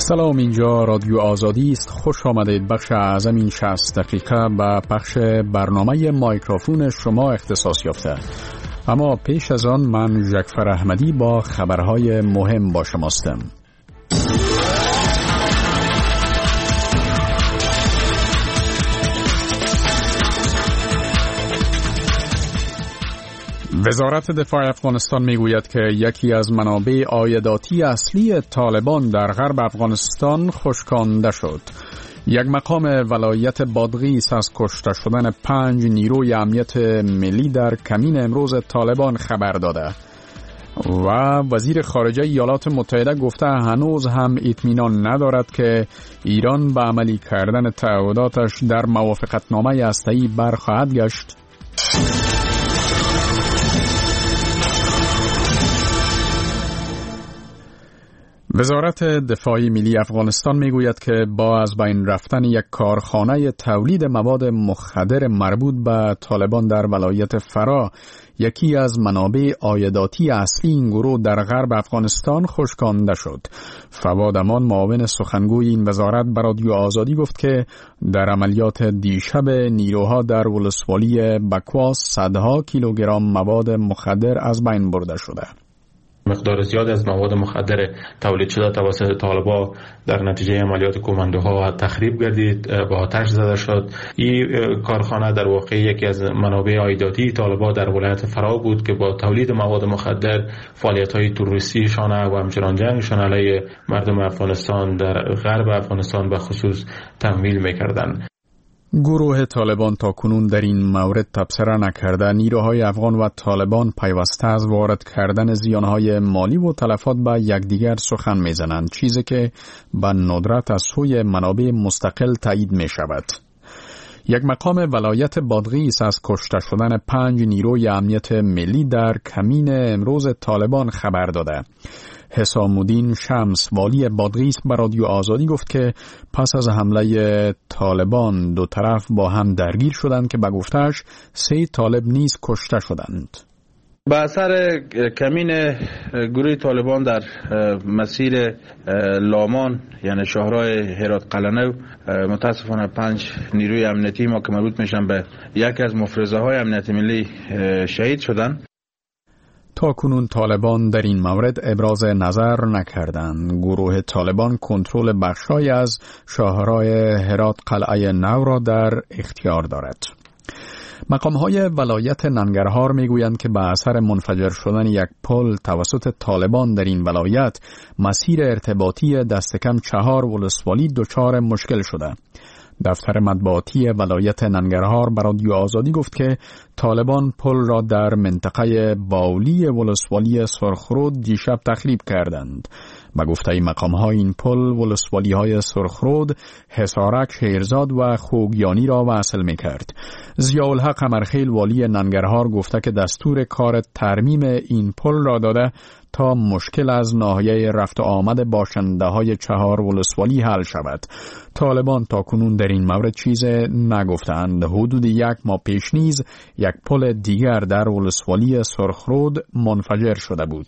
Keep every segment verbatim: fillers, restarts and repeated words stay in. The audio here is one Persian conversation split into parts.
سلام، اینجا رادیو آزادی است. خوش آمدید. بخش اعظم این شصت دقیقه به بخش برنامه مایکروفون شما اختصاص یافته. اما پیش از آن من جعفر احمدی با خبرهای مهم با شماستم. وزارت دفاع افغانستان میگوید که یکی از منابع عایداتی اصلی طالبان در غرب افغانستان خشکانده شد. یک مقام ولایت بادغیس از کشته شدن پنج نیروی امنیت ملی در کمین امروز طالبان خبر داده و وزیر خارجه ایالات متحده گفته هنوز هم اطمینان ندارد که ایران به عملی کردن تعهداتش در موافقتنامه هسته‌ای برخواهد گشت. وزارت دفاع ملی افغانستان میگوید که با از بین رفتن یک کارخانه تولید مواد مخدر مربوط به طالبان در ولایت فرا، یکی از منابع عایداتی اصلی این گروه در غرب افغانستان خشکانده شد. فواد امان، معاون سخنگوی این وزارت، به رادیو آزادی گفت که در عملیات دیشب نیروها در ولسوالی بکواس صدها کیلوگرم مواد مخدر از بین برده شده. مقدار زیاد از مواد مخدر تولید شده توسط طالبان در نتیجه عملیات کماندوها تخریب گردید، به آتش زده شد. این کارخانه در واقع یکی از منابع عایداتی طالبان در ولایت فرا بود که با تولید مواد مخدر فعالیت‌های تروریستی شانه و همچنان جنگشان علیه مردم افغانستان در غرب افغانستان به خصوص تمویل می‌کردند. گروه طالبان تا کنون در این مورد تبصره نکرده. نیروهای افغان و طالبان پیوسته از وارد کردن زیانهای مالی و تلفات به یکدیگر سخن میزنند، چیزی که به ندرت از سوی منابع مستقل تایید می شود. یک مقام ولایت بادغیس از کشته شدن پنج نیروی امنیت ملی در کمین امروز طالبان خبر داده. حسام الدین شمس، والی بادغیس، به رادیو آزادی گفت که پس از حمله طالبان دو طرف با هم درگیر شدند که به گفته‌اش سه طالب نیز کشته شدند. به اثر کمین گروه طالبان در مسیر لامان، یعنی شهرهای هرات قلعه‌نو، متاسفانه پنج نیروی امنیتی ما که مربوط میشن به یکی از مفرزه های امنیت ملی شهید شدند. تا کنون طالبان در این مورد ابراز نظر نکردند. گروه طالبان کنترل بخشای از شاهرای هرات قلعه نو را در اختیار دارد. مقام‌های ولایت ننگرهار میگویند که به اثر منفجر شدن یک پل توسط طالبان در این ولایت، مسیر ارتباطی دست کم چهار ولسوالی دچار مشکل شده. دفتر مطبوعاتی ولایت ننگرهار به رادیو آزادی گفت که طالبان پل را در منطقه باولی ولسوالی سرخرود دیشب تخریب کردند. به گفته مقام‌ها این پل ولسوالی‌های سرخرود، حصارک، شیرزاد و خوگیانی را وصل می‌کرد. ضیاءالحق قمرخیل، والی ننگرهار، گفته که دستور کار ترمیم این پل را داده تا مشکل از ناحیه رفت و آمد باشنده‌های چهار ولسوالی حل شود. طالبان تا کنون در این مورد چیز نگفتند. حدود یک ماه پیش نیز یک پل دیگر در ولسوالی سرخرود منفجر شده بود.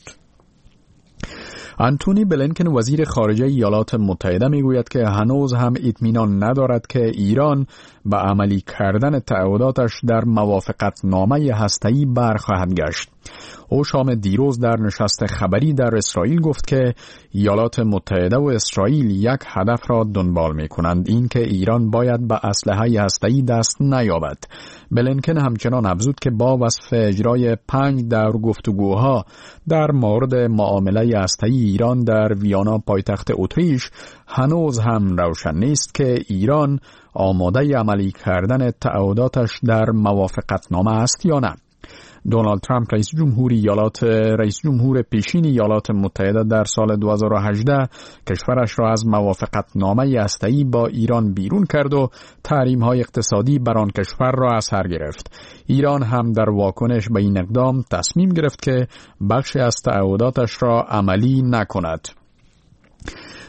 آنتونی بلینکن، وزیر خارجه ایالات متحده، میگوید که هنوز هم اطمینان ندارد که ایران به عملی کردن تعهداتش در موافقتنامه هسته‌ای برخواهد گشت. او شام دیروز در نشست خبری در اسرائیل گفت که ایالات متحده و اسرائیل یک هدف را دنبال می کنند، این که ایران باید به اسلحه هسته‌ای دست نیابد. بلینکن همچنان افزود که با وصف اجرای پنج دور گفتگوها در مورد معامله هسته‌ای ایران در ویانا، پایتخت اتریش، هنوز هم روشن نیست که ایران آماده عملی کردن تعهداتش در موافقتنامه است یا نه. دونالد ترامپ، رئیس جمهور ایالات رئیس جمهور پیشین ایالات متحده، در سال دو هزار و هجده کشورش را از موافقتنامه هسته‌ای با ایران بیرون کرد و تحریم‌های اقتصادی بر آن کشور را از سر گرفت. ایران هم در واکنش به این اقدام تصمیم گرفت که بخشی از تعهداتش را عملی نکند.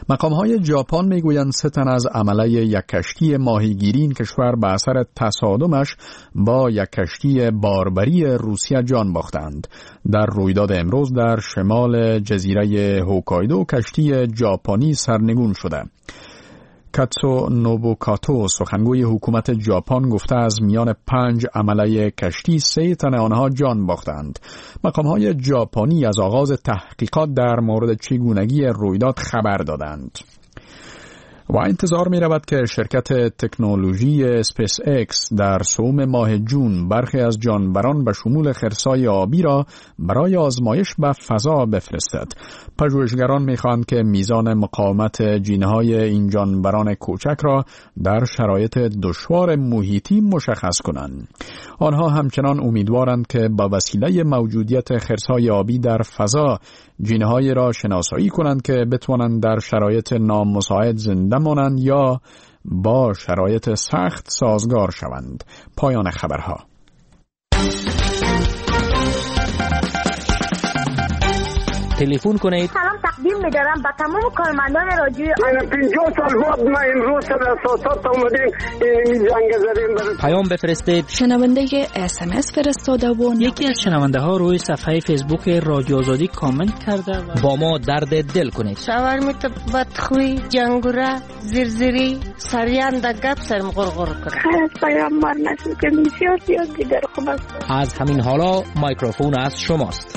مقام‌های ژاپن میگویند سه تن از عمله یک کشتی ماهیگیری این کشور به اثر تصادمش با یک کشتی باربری روسیه جان باختند. در رویداد امروز در شمال جزیره هوکایدو کشتی ژاپنی سرنگون شده. کاتسو نوبوکاتو سخنگوی حکومت ژاپن گفته از میان پنج عمله کشتی سه تن آنها جان باختند. مقام‌های ژاپنی از آغاز تحقیقات در مورد چگونگی رویداد خبر دادند. و انتظار می رود که شرکت تکنولوژی اسپیس ایکس در سوم ماه جون برخی از جانوران به شمول خرسای آبی را برای آزمایش به فضا بفرستد. پژوهشگران می خواهند که میزان مقاومت جین‌های این جانوران کوچک را در شرایط دشوار محیطی مشخص کنند. آنها همچنان امیدوارند که با وسیله موجودیت خرسای آبی در فضا جین‌های را شناسایی کنند که بتوانند در شرایط نامساعد زنده مانند یا با شرایط سخت سازگار شوند. پایان خبرها. تلفن کنید. سلام تقدیم می‌دارم به تمام کارمندان رادیو. من پنجاه سال بعد ما امروز در اساسات اومدیم این جنگ زدیم. پیام بفرستید. شنونده اس ام اس فرستاده و یکی از شنونده ها روی صفحه فیسبوک رادیو آزادی کامنت کرده و با ما درد دل کنید. شاورمیت بدخوی جنگوره زرزری سریان د گپ سرم غرغر کنه. خیر پیام مار نشد که بسیار زیاد دیگر خوب است. از همین حالا میکروفون از شماست.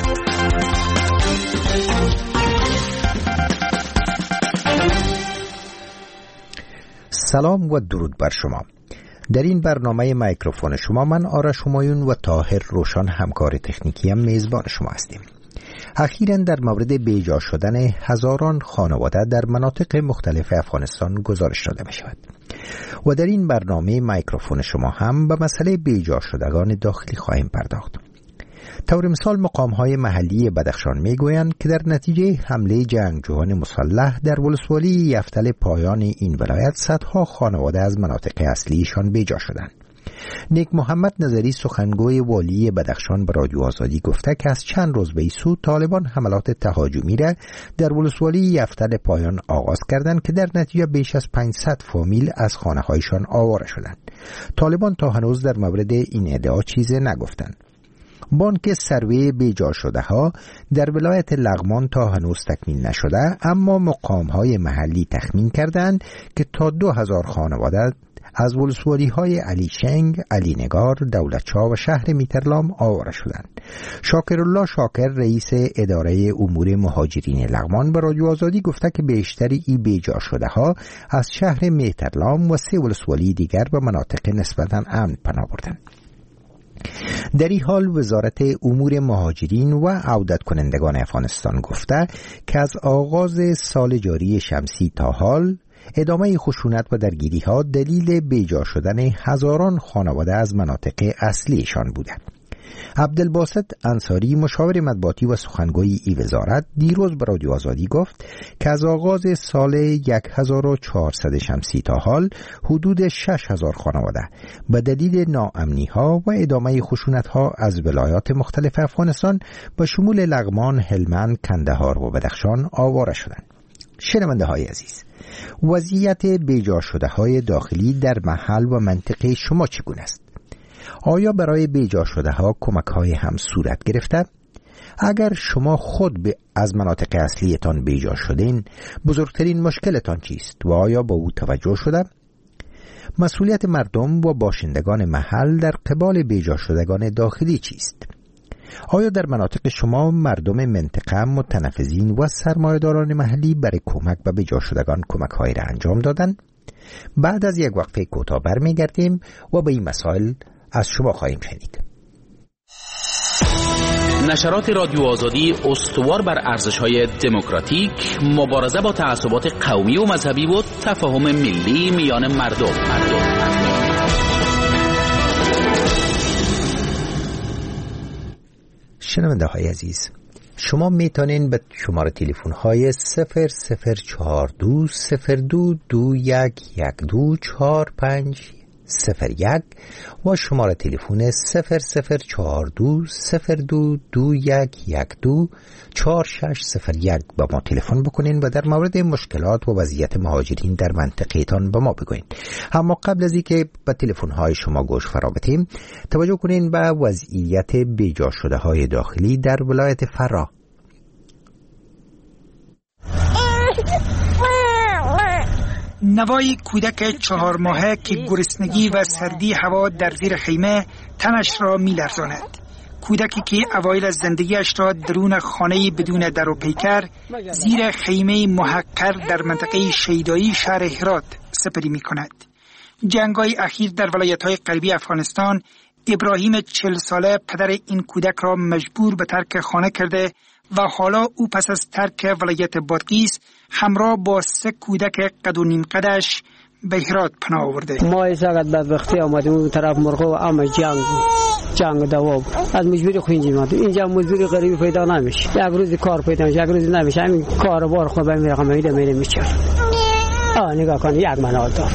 سلام و درود بر شما. در این برنامه میکروفون شما من آرش همایون و طاهر روشن همکار تکنیکی هم میزبان شما هستیم. اخیراً در مورد بیجا شدن هزاران خانواده در مناطق مختلف افغانستان گزارش داده می شود و در این برنامه میکروفون شما هم به مسئله بیجا شدگان داخلی خواهیم پرداخت. طور مثال مقام‌های محلی بدخشان می‌گویند که در نتیجه حمله جنگجویان مسلح در ولسوالی یفتل پایان این ولایت صدها خانواده از مناطق اصلیشان بیجا شدند. نیک محمد نظری سخنگوی والی بدخشان به رادیو آزادی گفته که از چند روز به این سو طالبان حملات تهاجمی را در ولسوالی یفتل پایان آغاز کردند که در نتیجه بیش از پانصد فامیل از خانه‌هایشان آواره شدند. طالبان تا هنوز در مورد این ادعا چیزی نگفتند. بانک سروی بیجا شده ها در ولایت لغمان تا هنوز تکمیل نشده، اما مقام های محلی تخمین کردند که تا دو هزار خانواده از ولسوالی های علی شنگ، علی نگار، دولتشاه و شهر میترلام آواره شدند. شاکرالله شاکر رئیس اداره امور مهاجرین لغمان به رادیو آزادی گفته که بیشتری ای بیجا شده ها از شهر میترلام و سه ولسوالی دیگر به مناطق نسبتاً امن پناه بردند. در این حال وزارت امور مهاجرین و عودت کنندگان افغانستان گفته که از آغاز سال جاری شمسی تا حال ادامه خشونت و درگیری ها دلیل بیجا شدن هزاران خانواده از مناطق اصلیشان بوده. عبدالباسط انصاری مشاور مطبوعاتی و سخنگوی ای وزارت دیروز به رادیو آزادی گفت که از آغاز سال هزار و چهارصد شمسی تا حال حدود شش هزار خانواده به دلیل ناامنی ها و ادامه خشونت ها از ولایات مختلف افغانستان به شمول لغمان، هلمند، کندهار و بدخشان آواره شدند. شنونده های عزیز، وضعیت بیجا شده های داخلی در محل و منطقه شما چگونه است؟ آیا برای بیجا شده ها کمک های هم صورت گرفته؟ اگر شما خود به از مناطق اصلیتان بیجا شدین، بزرگترین مشکلتان چیست و آیا با او توجه شده؟ مسئولیت مردم و باشندگان محل در قبال بیجا شدگان داخلی چیست؟ آیا در مناطق شما مردم منطقه متنفذین و سرمایه‌داران محلی برای کمک به بیجا شدگان کمک هایی را انجام دادند؟ بعد از یک وقفه کوتاه برمیگردیم و به این مسائل از شما خواهیم شنید. نشرات رادیو آزادی استوار بر ارزش‌های دموکراتیک، مبارزه با تعصبات قومی و مذهبی و تفاهم ملی میان مردم. مردم. شنونده های عزیز، شما میتونین به شماره تلفن های صفر صفر چهار دو صفر دو دو یک یک دو چهار پنج صفر یک و شماره تلفن صفر صفر چهار دو صفر دو دو یک یک دو چهار شش صفر یک با ما تلفن بکنین و در مورد مشکلات و وضعیت مهاجرین در منطقه‌تان با ما بگوین. اما قبل از اینکه به تلفن های شما گوش فرا بدیم، توجه کنین به وضعیت بیجا شده های داخلی در ولایت فرا. نوای کودک چهار ماهه که گرسنگی و سردی هوا در زیر خیمه تنش را می لرزاند. کودکی که اوایل از زندگیش را درون خانه بدون در و پیکر زیر خیمه محقر در منطقه شیدایی شهر هرات سپری می کند. جنگ‌های اخیر در ولایت‌های غربی افغانستان ابراهیم چهل ساله پدر این کودک را مجبور به ترک خانه کرده و حالا او پس از ترک ولایت بادغیس همراه با سه کودک قد و نیم قدش به هرات پناه آورده. ما ایساقت بدبختی آمدیم اون طرف مرغو و اما جنگ جنگ دواب از مجبوری خوینجی مادیم. اینجا مزدوری غریبی پیدا نمیشه، یک روز کار پیدا میشه، یک روز نمیشه. همین کار بار خود به میرقم میده میره میچر. آه نگاه کن یک منال دار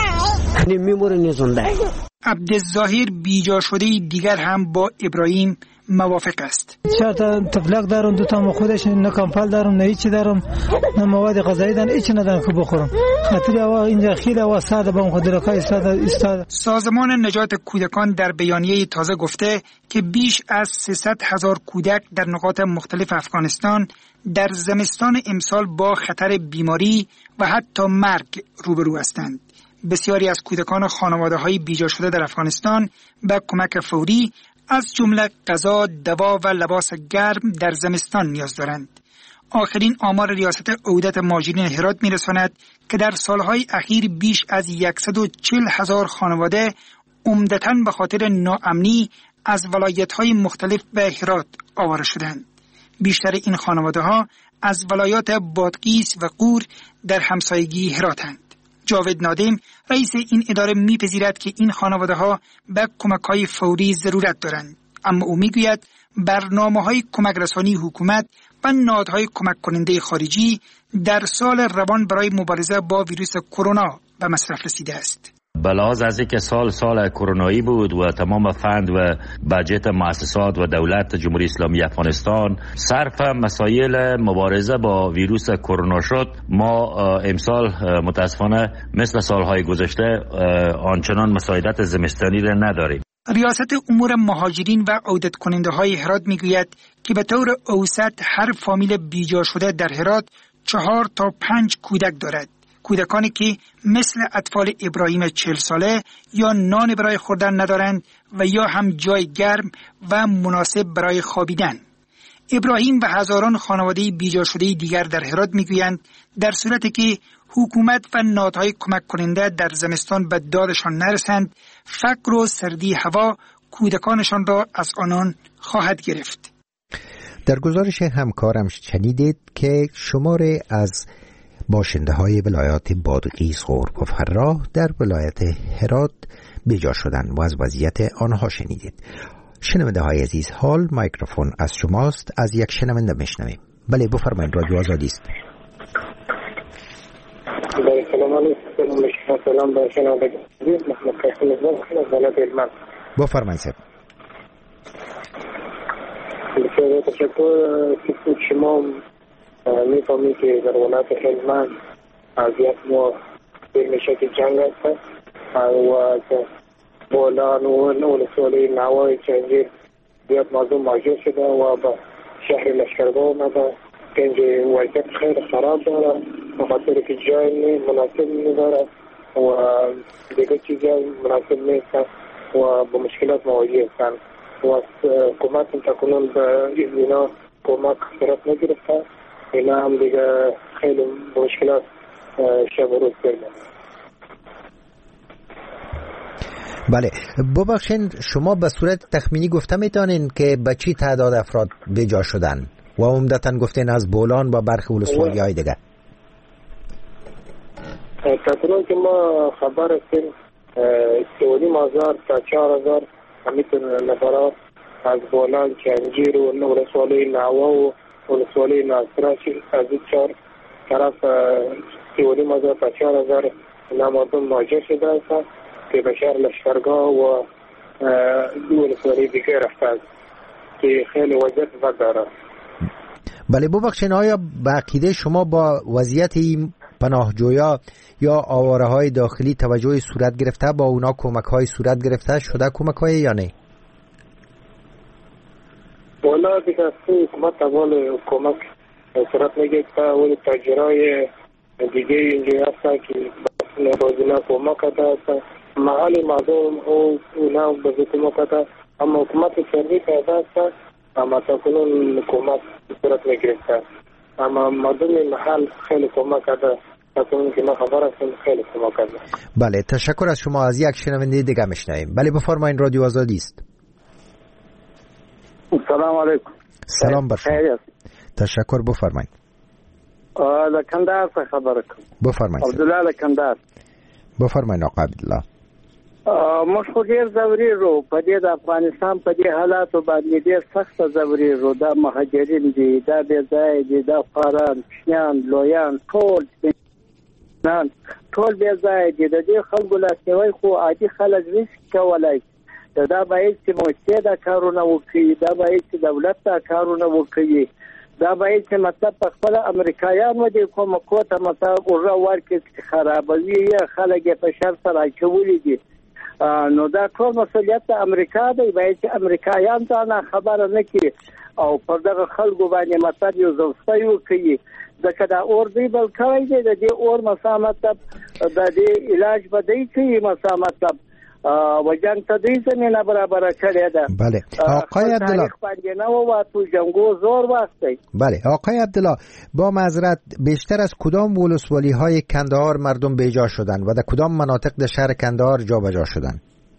میموره نزونده. عبدالظاهر بیجا شده دیگر هم با ابراهیم موافق است. چهار تا تفلق دارم، دو تا ما خودش، نه کمپل دارم، نه هیچی دارم، نه مواد غذایی دارم، هیچ ندارم که بخورم. خاطر هوا اینجا خیلی هوا ساده بام خودرکای ساده استاد. سازمان نجات کودکان در بیانیه تازه گفته که بیش از سیصد هزار کودک در نقاط مختلف افغانستان در زمستان امسال با خطر بیماری و حتی مرگ روبرو هستند. بسیاری از کودکان خانواده‌های بیجا شده در افغانستان به کمک فوری از جمله غذا، دوا و لباس گرم در زمستان نیاز دارند. آخرین آمار ریاست عهدت مهاجرین هرات می‌رساند که در سالهای اخیر بیش از صد و چهل هزار خانواده عمدتاً به خاطر ناامنی از ولایت‌های مختلف به هرات آواره شدند. بیشتر این خانواده‌ها از ولایات بادغیس و غور در همسایگی هراتند. جاوید نادم رئیس این اداره میپذیرد که این خانواده‌ها به کمک‌های فوری ضرورت دارند، اما او میگوید برنامه‌های کمک رسانی حکومت و نهادهای کمک کننده خارجی در سال روان برای مبارزه با ویروس کرونا به مصرف رسیده است. بلاز از اینکه سال سال کرونایی بود و تمام فند و بجت مؤسسات و دولت جمهوری اسلامی افغانستان صرف مسائل مبارزه با ویروس کرونا شد، ما امسال متاسفانه مثل سالهای گذشته آنچنان مساعدت زمستانی را نداریم. ریاست امور مهاجرین و عودت کننده های هرات میگوید که به طور اوسط هر فامیل بیجا شده در هرات چهار تا پنج کودک دارد. کودکانی که مثل اطفال ابراهیم چهل ساله یا نان برای خوردن ندارند و یا هم جای گرم و مناسب برای خوابیدن. ابراهیم و هزاران خانواده بیجا شده دیگر در هرات میگویند در صورتی که حکومت و نهادهای کمک کننده در زمستان به دادشان نرسند، فقر و سردی هوا کودکانشان را از آنان خواهد گرفت. در گزارش همکارم شنیدید که شماره از باشنده های ولایات بادغیس، غرب و فرا در ولایت هرات بیجا شدن و از وضعیت آنها شنیدید. شنونده های عزیز، حال میکروفون از شماست. از یک شنونده میشنویم. بله بفرمایید، رادیو آزادی است. سلام علیکم. سلام به شنونده عزیز، محمد قاسم از ولایت هلمند. بفرمایید صاحب. بسیار تشکر. شما میفهمید که در ولایت هلمند از یک ماه برمشه که جنگ است و از بولان و ولسوالی نوای چنجیر زیاد موضوع مواجه شده و به شهر لشکرگاه آمده که اینجا وضعیت خیلی خراب داره به خاطر که جای مناسب نداره و دیگه چیزی مناسب نیست و به مشکلات مواجه هستند و حکومت تکنون به اینا کمک صورت نگرفته. اینا هم دیگه خیلی مشکلات شب و روز کرده. بله ببخشین، شما به صورت تخمینی گفته میتونین که به چی تعداد افراد بیجا شدن و عمدتاً گفتین از بولان و برخی ولسوالی های دیگه؟ تقریبا که ما خبر هستیم سه و نیم هزار تا چهار هزار همیتون نفرات از بولان چنجیر و ولسوالی نوا و ولسوالی ناصره از این چهار طرف سه و نیم هزار تا چهار هزار اینا مردم مواجه شده است که بشر لشکرگاه و دول سوری دیگه رفتن که خیلی وضعیت بد داره. بله ببخشید، آیا به عقیده شما با وضعیت این پناهجویا یا آواره های داخلی توجهی صورت گرفته، با اونا کمک های صورت گرفته شده کمک های یا نه؟ والا دیگه حکومت اول کمک صورت نگرفته، ولی تاجرای دیگه اینجا هستن که بازینا کمک کرده، محل مردم اونا بازی کمک کرده، اما حکومت سروی کرده است اما تا کنون کمک صورت نگرفته، اما مردم محل خیلی کمک کرده، تا کنون که ما خبر هستیم خیلی کمک کرده. بله تشکر از شما. از یک شنونده دیگه میشنویم. بله بفرمایید، رادیو آزادی است. سلام علیکم. سلام بر شما. تشکر، بفرمایید. لکندار څخه خبره کوم. بفرمایید. عبدالله لکندار. بفرمایید آقا عبدالله. موږ خو ډېر ځورېږو په دې د افغانستان په دې حالاتو باندې ډېر سخته ځورېږو. دا مهاجرین دي، دا بې ځایه دي، دا خواران کوچنیان لویان ټول نن ټول بې ځایه دي. د دې خلکو لاسنیوی خو عادي خلک نشي کولی. دا باید چې موسسې دا کارونه وکړي، دا باید چې دولت دا کارونه وکړي، دا باید چې مطلب په خپل امریکایان و دې کومکو ته مطلب ورته ورکړي چې خرابوي یا خلک یې په شر سره اچولي دي. نو دا ټول مسؤلیت د امریکا دی. باید چې امریکایان ته نه خبره نه کړي او پر دغه خلکو باندې مطلب یو ځوستۍ وکړي، ځکه دا اور دی بل کړی دی. د دې اور مسا مطلب د دې علاج به دی کوي مسا مطلب و جنگ ته دوی زمینه برابر کړی ده. بله آقای عبدالله باندې نه و تو جنگو زور واسطه. بله آقای عبدالله، با معذرت بیشتر از کدام ولسوالی های کندهار مردم بیجا شدن و در کدام مناطق در شهر کندهار جابجا شدن؟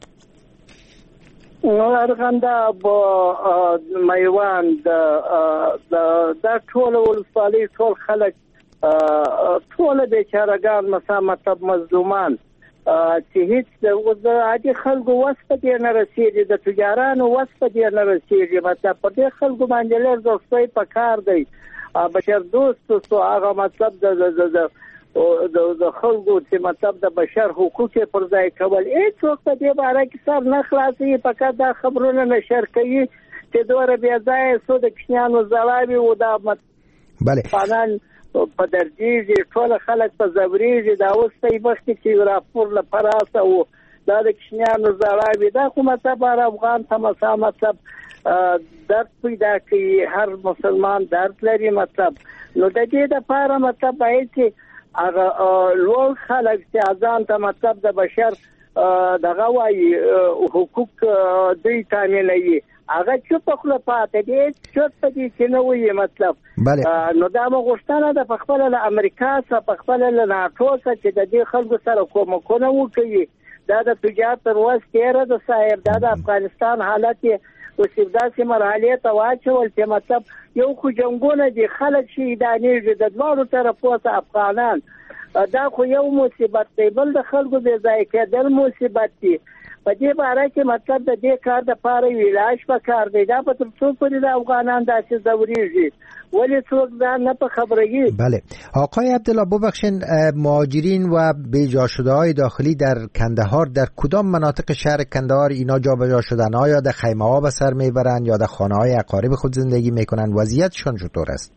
ارغنده با میوند در طول ولسوالی ټول خلک ټول بیچارهګان مثلا مطلب مظلومان چې هیڅ د عادي خلکو وسته دی نه رسیږي، د تجارانو وسته دی نه رسیږي. مطلب په دې خلکو باندې لږ دوستۍ په کار دی، بشر دوست او هغه مطلب د د د خلکو چې مطلب د بشر حقوق پر ځای کول. هیڅوک په دې باره کې سر نه خلاصي، فقط دا خبرونه نشر کوي چې دوره بیا ځای سو د کښنیانو زړاوي او دا بله فنان په درجیږي ټول خلک په زبریږي. دا اوس په وخت کې راپور لپاره او دا د کښنیانو زړاوي دا خو مطلب افغان ته مسا مطلب درد پیدا کوي. هر مسلمان درد لري مطلب. نو د دې لپاره مطلب باید چې هغه لوړ خلک چې ځان ته مطلب د بشر دغه وايي حقوق دوی تامینوي، هغه چوپ خپل پاتې دي چوپ دي چې نو وي مطلب. نو دا مغشتنه د خپل له امریکا څخه خپل له ناتو څخه چې د دې خلکو سره کومکونه وکړي. دا د تجارت پر واسطه د صاحب دا د افغانستان حالت او سیداسي مرحله ته واچول چې مطلب یو خو جنگونه دي، خلک شي دانیږي د دوه طرفو ته افغانان. دا خو یو مصیبت دی، بل د خلکو د ځای کېدل مصیبت دی. په دې باره کې مطلب د دې کار د پاره ویلاش په کار دی. دا په تر څو پورې د افغانان داسې ځوريږي ولی څوک ځان نه په خبرېږي. بله آقای عبدالله ببخشین، مهاجرین و بیجا شده های داخلی در کندهار در کدام مناطق شهر کندهار اینا جابجا شدن؟ آیا در خیمه ها به سر میبرند یا در خانه های اقارب خود زندگی میکنن؟ وضعیتشون چطور است؟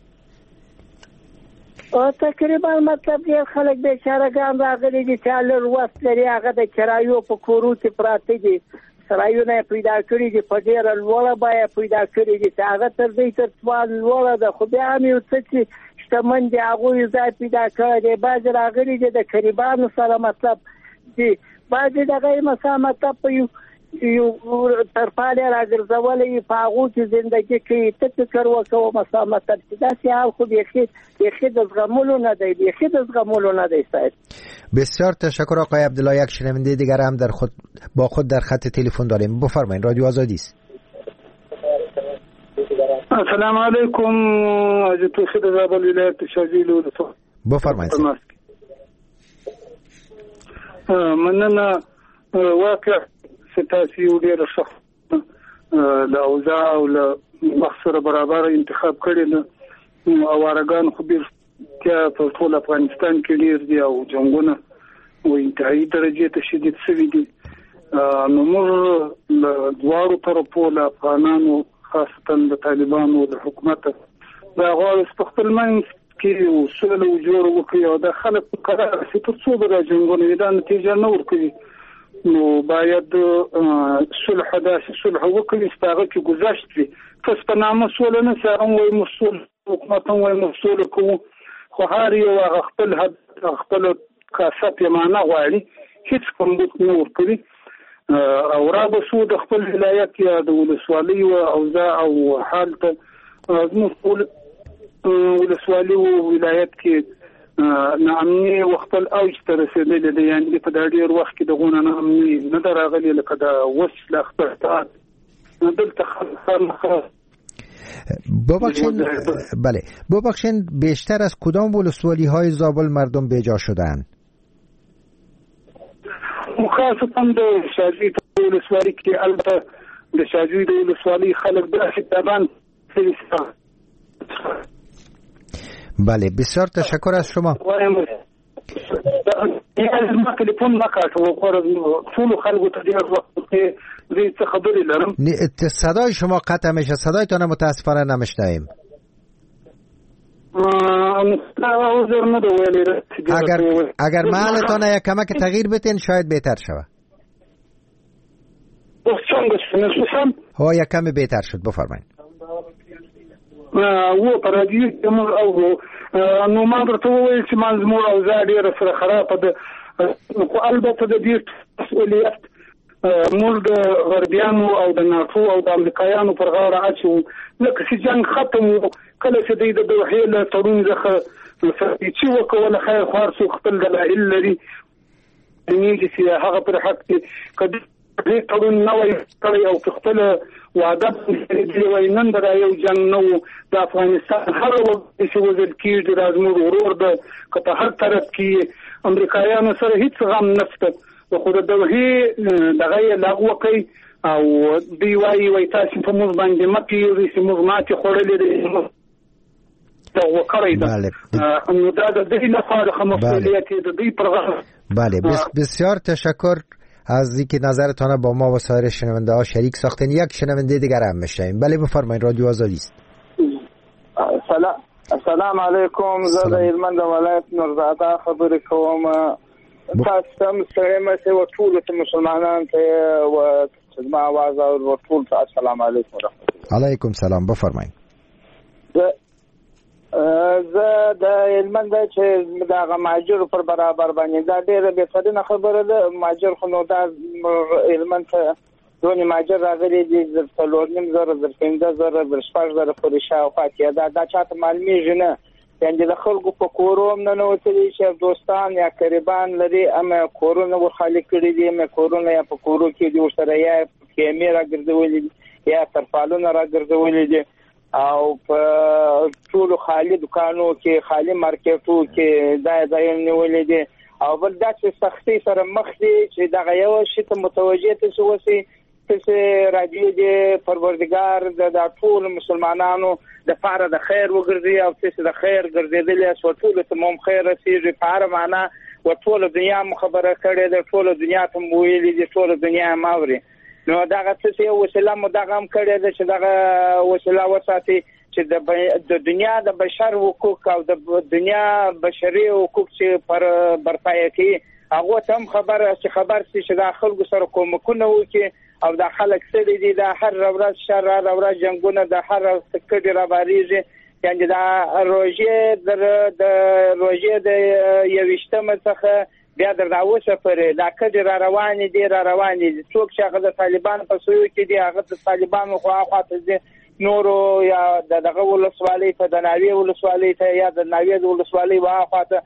تقریبا مطلب ډېر خلک بیچارهګان راغلي دي چې لږ وخت لري، هغه د کرایو په کورو کې پراته دي، سرایونه پیدا کړي دي، په ډېره لوړه بیه پیدا کړي دي چې هغه تر دې تر څوال لوړه ده. خو بیا هم یو څه چې شتمن دي هغوی ځای پیدا کړی دی. بعضې راغلي دي د قریبانو سره مطلب دي، بعضې دغه یې مثلا مطلب په یو یو ترپاله راګرځولې په هغو کې زندگی کوي. ته فکر وکړه مثلا مطلب چې داسې حال خو بیخي بیخي د زغملو نه دی، بیخي د زغملو نه دی. صاحب بسیار تشکر آقای عبدالله. یک شنونده دیگر هم در خود با خود در خط تلفن داریم. بفرمایید، رادیو آزادی است. السلام علیکم. از توخید زابل ولایت شازیل. بفرمایید. مننه. واقع ستاسي ډېر شخص د اوضاع او له مخسره برابر انتخاب کړي نه. اوارګان خو ډېر په ټول افغانستان کې ډېر دي او جنگونه او انتهایی درجه ته شدید شوي دي. نو موږ له دواړو طرفو له افغانانو خاصتا د طالبانو د حکومت دا غواړي په خپل منځ کې سوله وجوړ وکړي او د خلک په قرار شي تر څو به د جنګونو د نتیجه نه ورکړي. نو باید صلح داسې صلح وکړي چې هغه کې گذشت وي. کس په نامه سوله نه سره هم وایي موږ سوله حکومت هم وایي موږ سوله کوو، خو هر یو هغه خپل حد خپل کاسه پیمانه غواړي هیڅ کوم نه ورکړي او را به سو د خپل ولایت یا د ولسوالۍ اوضاع او حال ته زموږ ولسوالۍ او ولایت کې نامني وختل اوج ته رسیدلې ده. یعنې په دا ډېر وخت کې دغونه نامني نه ده راغلې لکه د وصل اختلاط دلته خلک. ببخشید بله ببخشید بیشتر از کدام ولسوالی های زابل مردم بیجا شدن؟ خاصتا د شاجوی ولسوالی کې البته د شاجوی د ولسوالی خلک داسې دبان. بله بسیار تشکر از شما. ما تلفن نکاته و طول خلکو ته ډېر وخت زه څه خبرې لرم. صدای شما قطع میشه، صدایتان متاسفانه نمیشنویم. اگر اگر محلتان یک کمک تغییر بتین شاید بهتر شود. ها یک کمی بهتر شد، بفرمایید. و په رادیو کې موږ او نو ما درته وویل چې ما زموږ اوضاع ډېره سره خرابه ده، خو البته د دې مسؤلیت موږ د غربیانو او د ناټو او د امریکایانو پر غاړه اچوو. لکه چې جنګ ختم و، کله چې دوی د دوحې له تړون څخه چې وکوله خیر خوار څوک خپل دلایل لري نیږي چې هغه پر حق کې که دې تړون نه وای کړی او که خپله وعده دی وای نن دا یو جنګ نه و. د افغانستان هر وخت چې وزل کېږي دا زموږ ورور ده، که په هر طرف کې امریکایانو سره هیڅ غم نشته، خو د دوحې دغه یې لغوه کوي او دوی وایي وایي تاسې په موږ باندې مه پوهېږئ چې موږ ماتې خوړلې ده لغوه کړی ده. نو دا د دوی لخوا د مسؤلیت یې د دوی پر غاړه. بله بسیار تشکر از اینکه نظرتان با ما و سایر شنونده ها شریک ساختین. یک شنونده دیگر هم میشنویم. بله بفرمایید، رادیو آزادی است. سلام السلام علیکم. زه د هلمند ولایت نورزاده خبرې کوم. تاسو هم سره مې او ټول مسلمانان ته او زما आवाज او ټول السلام علیکم ورحمت الله. علیکم سلام، بفرمایید. زه د هلمند چې دغه ماجر پر برابر باندې دا ډېره بهترینه خبره ده. ماجر خو نو دا هلمند ته دونې ماجر راغلي دي زر څلور نیم زره زر پنځه زره زر شپږ زره پورې شاوخوا کې دا دا چاته معلومیږي نه. یعنې د خلکو په کورو هم ننوتلي چې دوستان یا قریبان لري اما کورونه ورخالي کړي دي، اما کورونه یا په کورو کې دي ورسره یا خیمې راګرځولي دي یا ترپالونه راګرځولي دي او په ټولو خالي دکانو کې خالي مارکیټو کې دا ځایونه نیولې دي او بل داسې سختي سره مخ دي چې دغه یو شي ته متوجه ته شوسي چې راځي د پروردګار د ټول مسلمانانو د فار د خیر وګرځي او چې د خیر ګرځېدل او ټول ته مم خیر رسیږي په هر معنا او ټول دنیا مخبره کړي د ټول دنیا ته ویلي دي ټول دنیا ماوري. نو دغه څه یو وسیله مو دغه هم کړی ده چې دغه وسیله وساتي چې د دنیا د بشر حقوق او د دنیا بشري حقوق چې پر برپایه کوي هغه ته هم خبره چې خبر سي چې د خلکو سره کومکونه وکړي او د خلک سره دي د هر ورځ شر هر ورځ جنگونه د هر سکړي را باریږي. یعنې د روژې د روژې د یویشتمه څخه بیا در راوسه پرې دا کډې را روانې دي را روانې دي. څوک چې هغه د طالبانو په سویو کې دي هغه د طالبانو خواخوا ته ځي، نورو یا دغه ولسوالۍ ته د ناوې ولسوالۍ ته یا د ناوې د ولسوالۍ واخوا ته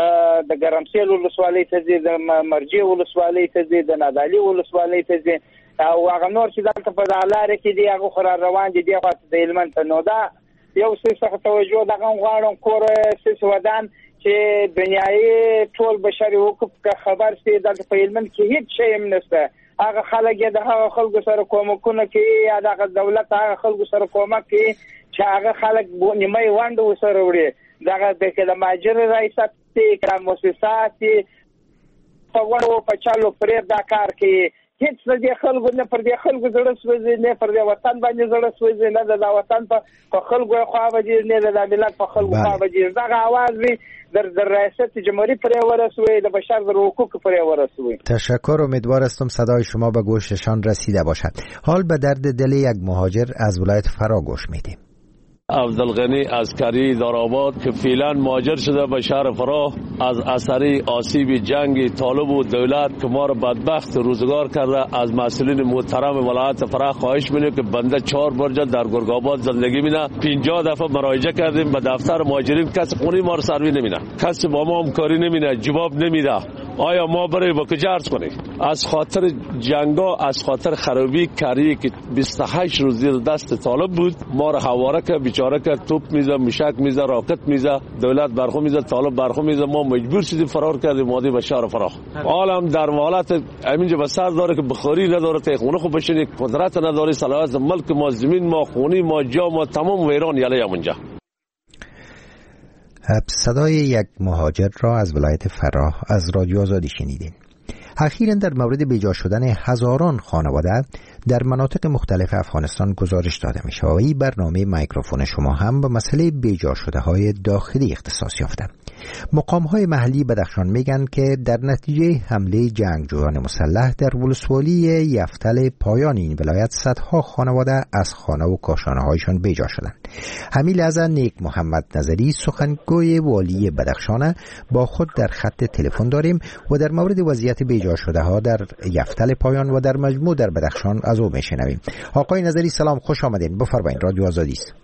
د ګرمسېل ولسوالۍ ته ځي، د مرجې ولسوالۍ ته ځي، د نادعلي ولسوالۍ ته ځي او هغه نور چې دلته په دغه لارې کې دي هغه خو را روان دي دې خوا ته د هلمند ته. نو دا یو څه څخه توجه دغه غواړم کور سیس ودان چې دنیاي ټول بشري حقوق خبر سي دلته په هلمند کې هیڅ شی هم نشته. هغه خلک د هغه خلکو سره کومکونه کوي یا دغه دولت هغه خلکو سره کومک کوي چې هغه خلک نیمه ونډه وسره وړي. دغه د ماجر ریاست کې کوم مؤسسات په وړو په چالو پرې دا کار کوي هیڅ د دې خلکو نه پر دې خلکو زړه سوځي نه پر دې وطن باندې زړه سوځي نه د وطن په خلکو خو باندې نه د ملت په خلکو خو باندې دغه आवाज وي در در ریاست جمهوری پر ورسوي د بشر در حقوق پر ورسوي. تشکر، امیدوار هستم صدای شما به گوششان رسیده باشد. حال به درد دل یک مهاجر از ولایت فرا گوش میدیم. عبدالغنی عسکری دارآباد که فعلا مهاجر شده به شهر فراه از اثر آسیب جنگ طالب و دولت که ما را بدبخت روزگار کرده، از مسئولین محترم ولایت فراه خواهش می‌کنیم که بنده چهار برجه در گرگ‌آباد زندگی می‌کنه. پنجاه دفعه مراجعه کردیم به دفتر مهاجرین، کسی خونه ما را سروی نمی‌کنه، کسی با ما همکاری نمی‌کنه، جواب نمیده. آیا ما برای با کجا عرض کنیم؟ از خاطر جنگا، از خاطر خرابی کاری که بیست و هشت روز زیر دست طالب بود، ما را حواره که بیچاره که توپ میزه، مشک میزه، راکت میزه، دولت برخو میزه، طالب برخو میزه، ما مجبور شدیم فرار کردیم مادی به شهر فراه. عالم در حالت همینجا به سر داره که بخاری نداره، تخونه خو بشینی، قدرت نداره، صلاحیت ملک ما، زمین ما، خونی ما، جا ما، تمام ویران یله همونجا. صدای یک مهاجر را از ولایت فراه از رادیو آزادی شنیدین. اخیراً در مورد بیجا شدن هزاران خانواده در مناطق مختلف افغانستان گزارش داده می شود و این برنامه میکروفون شما هم به مسئله بیجا شده های داخلی اختصاص یافته. مقام های محلی بدخشان میگن که در نتیجه حمله جنگجویان مسلح در ولسوالی یفتل پایان این ولایت صدها خانواده از خانه و کاشانه هایشان بیجا شدند. همین لحظه نیک محمد نظری سخنگوی والی بدخشان با خود در خط تلفن داریم و در مورد وضعیت بیجا شده ها در یفتل پایان و در مجموع در بدخشان از او میشنویم. آقای نظری سلام، خوش آمدین، بفرمایید، رادیو آزادی است.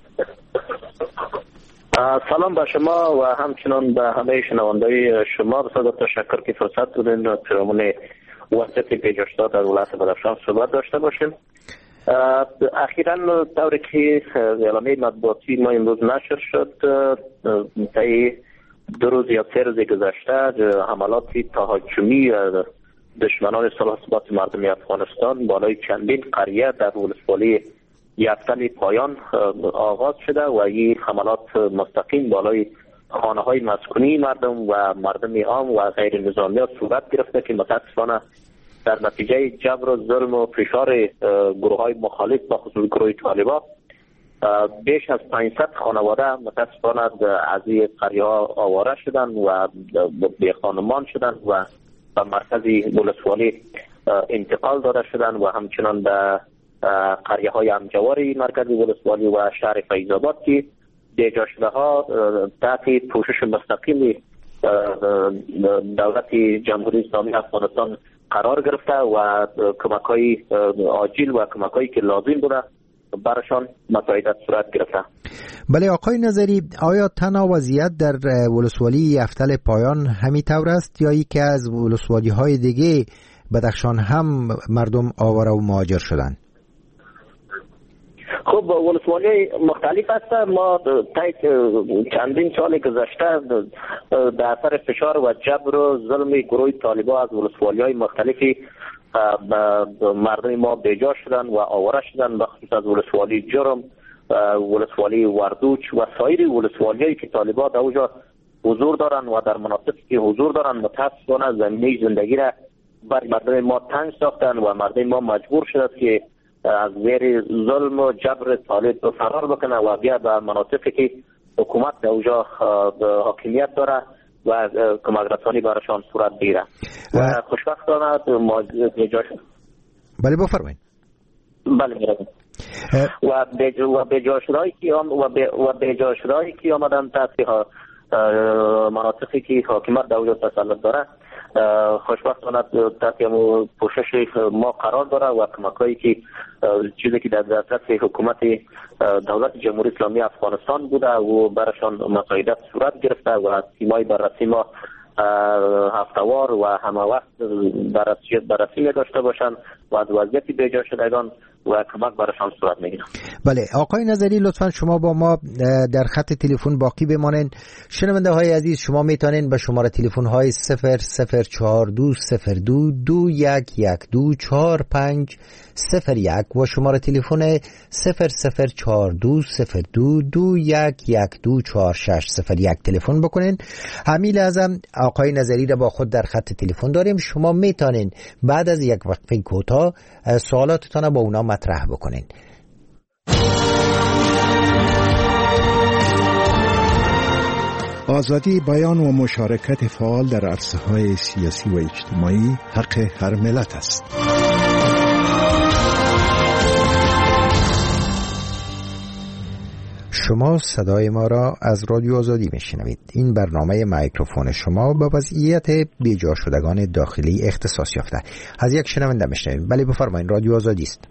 سلام به شما و همچنان به همه شنوندگان شما. بسیار تشکر که فرصت دادین پیرامون وضعیت بیجا شده در ولایت بدخشان صحبت داشته باشیم. اخیراً طوری که اعلامیه مطبوعاتی ما امروز نشر شد، طی دو روز یا سه روز گذشته حملات تهاجمی دشمنان صلح و ثبات مردم افغانستان بالای چندین قریه در ولسوالی یفتل پایان آغاز شده و این حملات مستقیم بالای خانه های مسکونی مردم و مردم عام و غیر نظامی صورت گرفته که متاسفانه در نتیجه جبر و ظلم و فشار گروه های مخالف و خصوص گروه طالبان بیش از پانصد خانواده متاسفانه از این قریه ها آواره شدن و بی خانمان شدن و به مرکز ولسوالی انتقال داده شدن و همچنان به قریه های همجواری مرکز ولسوالی و شهر فیض‌آباد که بیجا شده ها تحت پوشش مستقیم دولت جمهوری اسلامی افغانستان قرار گرفته و کمک های عاجل و کمک هایی که لازم بوده برشان مساعدت صورت گرفته. بله آقای نظری، آیا تنها وضعیت در ولسوالی یفتل پایان همین طور است یا ای که از ولسوالی های دیگه بدخشان هم مردم آواره و مهاجر شدند؟ خب ولسوالی مختلف هست. ما طی چندین سال گذشته در اثر فشار و جبر و ظلم گروه طالبان از ولسوالی های مختلفی مردم ما بیجا شدن و آواره شدن، بخصوص از ولسوالی جرم، ولسوالی وردوچ و سایر ولسوالی هایی که طالبان در اونجا حضور دارن و در مناطقی که حضور دارن متاسفانه زمینه زندگی را بر مردم ما تنگ ساختن و مردم ما مجبور شدند که از زیر ظلم و جبر طالب فرار بکنه و بیا به مناطقی که حکومت در اونجا حاکمیت داره و کمک رسانی برایشان صورت بگیره و خوشبختانه ما بیجا شد. بله بفرمایید. بله میرویم. و و بیجا شدهایی که و بیجا شدهایی که آمدن تحت مناطقی که حاکمیت در اونجا تسلط داره خوشبختانه تحت پوشش ما قرار داره و کمکایی که چیزی که در دسترس حکومت دولت جمهوری اسلامی افغانستان بوده و برایشان مساعدت صورت گرفته و تیمای بررسی ما هفتوار و همه وقت بررسی بررسی داشته باشند و از وضعیت بیجا شدگان و کمک برایشان صورت میگیره. بله آقای نظری لطفا شما با ما در خط تلفن باقی بمانید. شنونده های عزیز شما میتونین به شماره تلفن های صفر صفر چهار دو صفر دو دو یک یک دو چهار پنج صفر یک و شماره تلفن صفر صفر چهار دو صفر دو دو یک یک دو چهار شش صفر یک تلفن بکنین. همین لازم آقای نظری را با خود در خط تلفن داریم. شما میتونین بعد از یک وقفه کوتاه سوالاتتان با اونا مطرح بکنین. آزادی بیان و مشارکت فعال در عرصه‌های سیاسی و اجتماعی حق هر ملت است. شما صدای ما را از رادیو آزادی میشنوید. این برنامه میکروفون شما با وضعیت بیجا شدگان داخلی اختصاص یافته. از یک شنونده میشنوید. بله بفرمایید، رادیو آزادی است.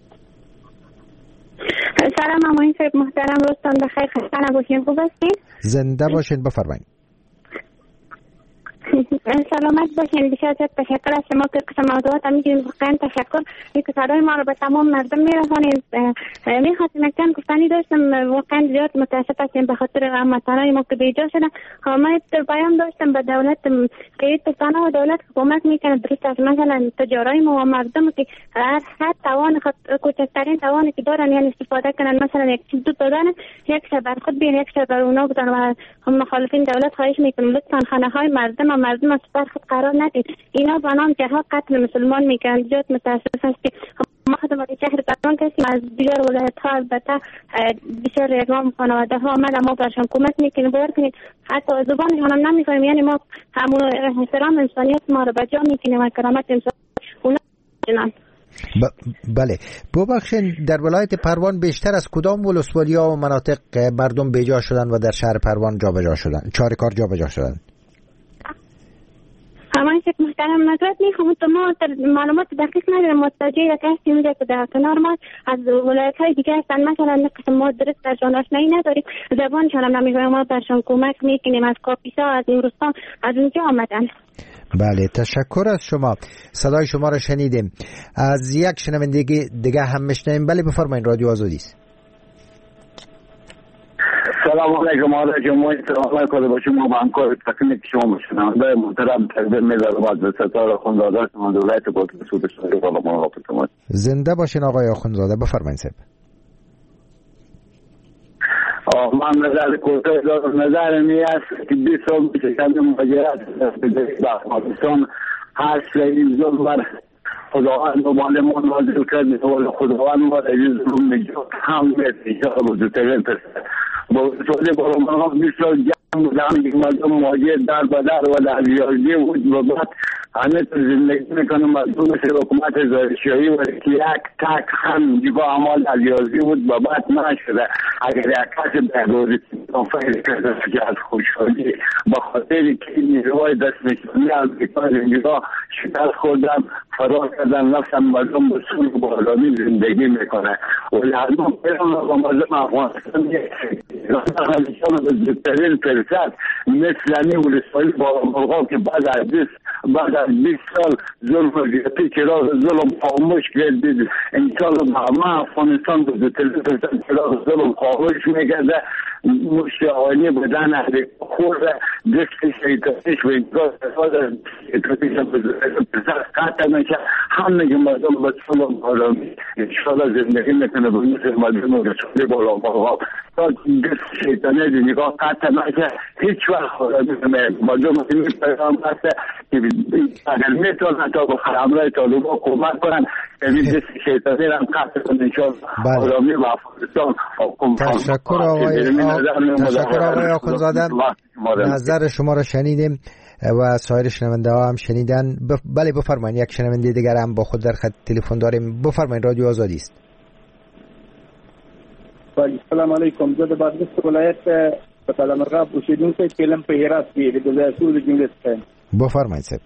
سلام اماین صاحب محترم، روزتان بخیر، خسته نباشین، خوب هستین؟ زنده باشین، بفرمایید. سلامت باشین. بسیار زیاد تشکر از شما که قسم موضوعات هم میگیریم. واقعا تشکر که صدای ما رو به تمام مردم میرسانید. میخواستیم یک چند گفتنی داشتم. واقعا زیاد متاسف هستیم به خاطر هموطنای ما که بیجا شدن. ما در بیان داشتم به دولت که تنها و دولت کمک میکنه درست از مثلا تجارای ما و مردم که هر حد توان کوچکترین توانی که دارن یعنی استفاده کنن، مثلا یک چیز دو دادن، یک شب بر خود بیان، یک شب بر اونا بدن و هم مخالفین دولت خواهش میکنم لطفا خانه های مردم و مردم از بر خود قرار ندید. اینا بنام جهاد قتل مسلمان میکنن. زیاد متاسف هستیم. ما خدمات شهر بردان کسیم از دیگر ولایت ها البته بسیار اقوام خانواده ها آمد ما برشان کمک میکنیم باور کنید حتی زبانشان هم نمیفهمیم. یعنی ما همون احترام انسانیت ما رو بجا میکنیم و کرامت انسان اونا جنان. ب... بله ببخشید، در ولایت پروان بیشتر از کدام ولسوالی‌ها و مناطق مردم بیجا شدن و در شهر پروان جابجا شدن، چاره‌کار جابجا شدن؟ همان شکل محترم نظرت میخوام تو ما معلومات دقیق ندارم. متوجه یک هستیم میده که در کنار ما از ولایت های دیگه هستن، مثلا نقص ما درست در جان آشنایی نداریم، زبانشان هم نمیگویم، ما برشان کمک میکنیم از کاپیسا از نورستان از اونجا آمدن. بله تشکر از شما. صدای شما را شنیدیم. از یک شنونده دیگه هم میشنویم. بله بفرمایید، رادیو آزادی است. سلام علیکم آقای جمهوری سلام کرده باشیم. ما با همکار تکنیک شما شنونده محترم تقدیم می‌دارم از ستاره آخوندزاده شما ولایت بلخ سود شهری بالا مراقبتون. زنده باشین آقای آخوندزاده، بفرمایید صاحب. من نظر کوتاه دارم. نظر می است که بیست سال پیش کمی مهاجرت به افغانستان هست و این ظلم بر خداوند و بالمان نازل کرد و خداوند بر این ظلم نجات هم می‌دهد و بزرگترین پسر با وجود بالمان بیست سال جنگ بودن که مردم مهاجر در بدر و در ریاضی بود و بعد همه تو زندگی میکنه مردم مثل حکومت زارشایی و که یک تک هم جگاه عمال در ریاضی بود و بعد نشده. اگر یک کسی به روزی فکر کرده که از خوشحالی با خاطر که نیروهای دست نشانی امریکا اینجا شکست خوردن فرار کردن رفتن مردم به صلح و با آرامی زندگی میکنه و لازم پیران و مردم افغانستان افغانستان به زودترین فرصت مثل همی ولسوالی با ملغا که بعد از بیست بعد از بیست سال ظلم و زیادتی چراغ ظلم خاموش کردید انشاءالله با همه افغانستان به زودترین فرصت چراغ ظلم خاموش میکرده. مشت آینی بدن اهل خورده دست شیطانیش و انگاه استفاده شیطانیش به زودترین فرصت قطع میشه. همه که مردم به صلح و آرامی انشاءالله زندگی میکنه به مثل مردم رسولی بالا مقام تا دست شیطانی نگاه قطع میشه. هیچ وقت آرامی نمیشه. مردم این پیغام هسته که اگر میتونن تا به همراه طالبان کمک کنن این دست شیطانی هم قطع کنن انشاءالله آرامی و افغانستان. تشکر آقای تشکر آقای آخوندزاده. نظر شما را شنیدیم و سایر شنونده ها هم شنیدن. بف... بله بفرمایید. یک شنونده دیگر هم با خود در خط تلفن داریم. بفرمایید، رادیو آزادی است. سلام علیکم. زه د بادغیس ولایت په قلمرغاب اوسیدونکی کلم په هرات کې د ځای سود جمهوریت څخه. بفرمایید صاحب.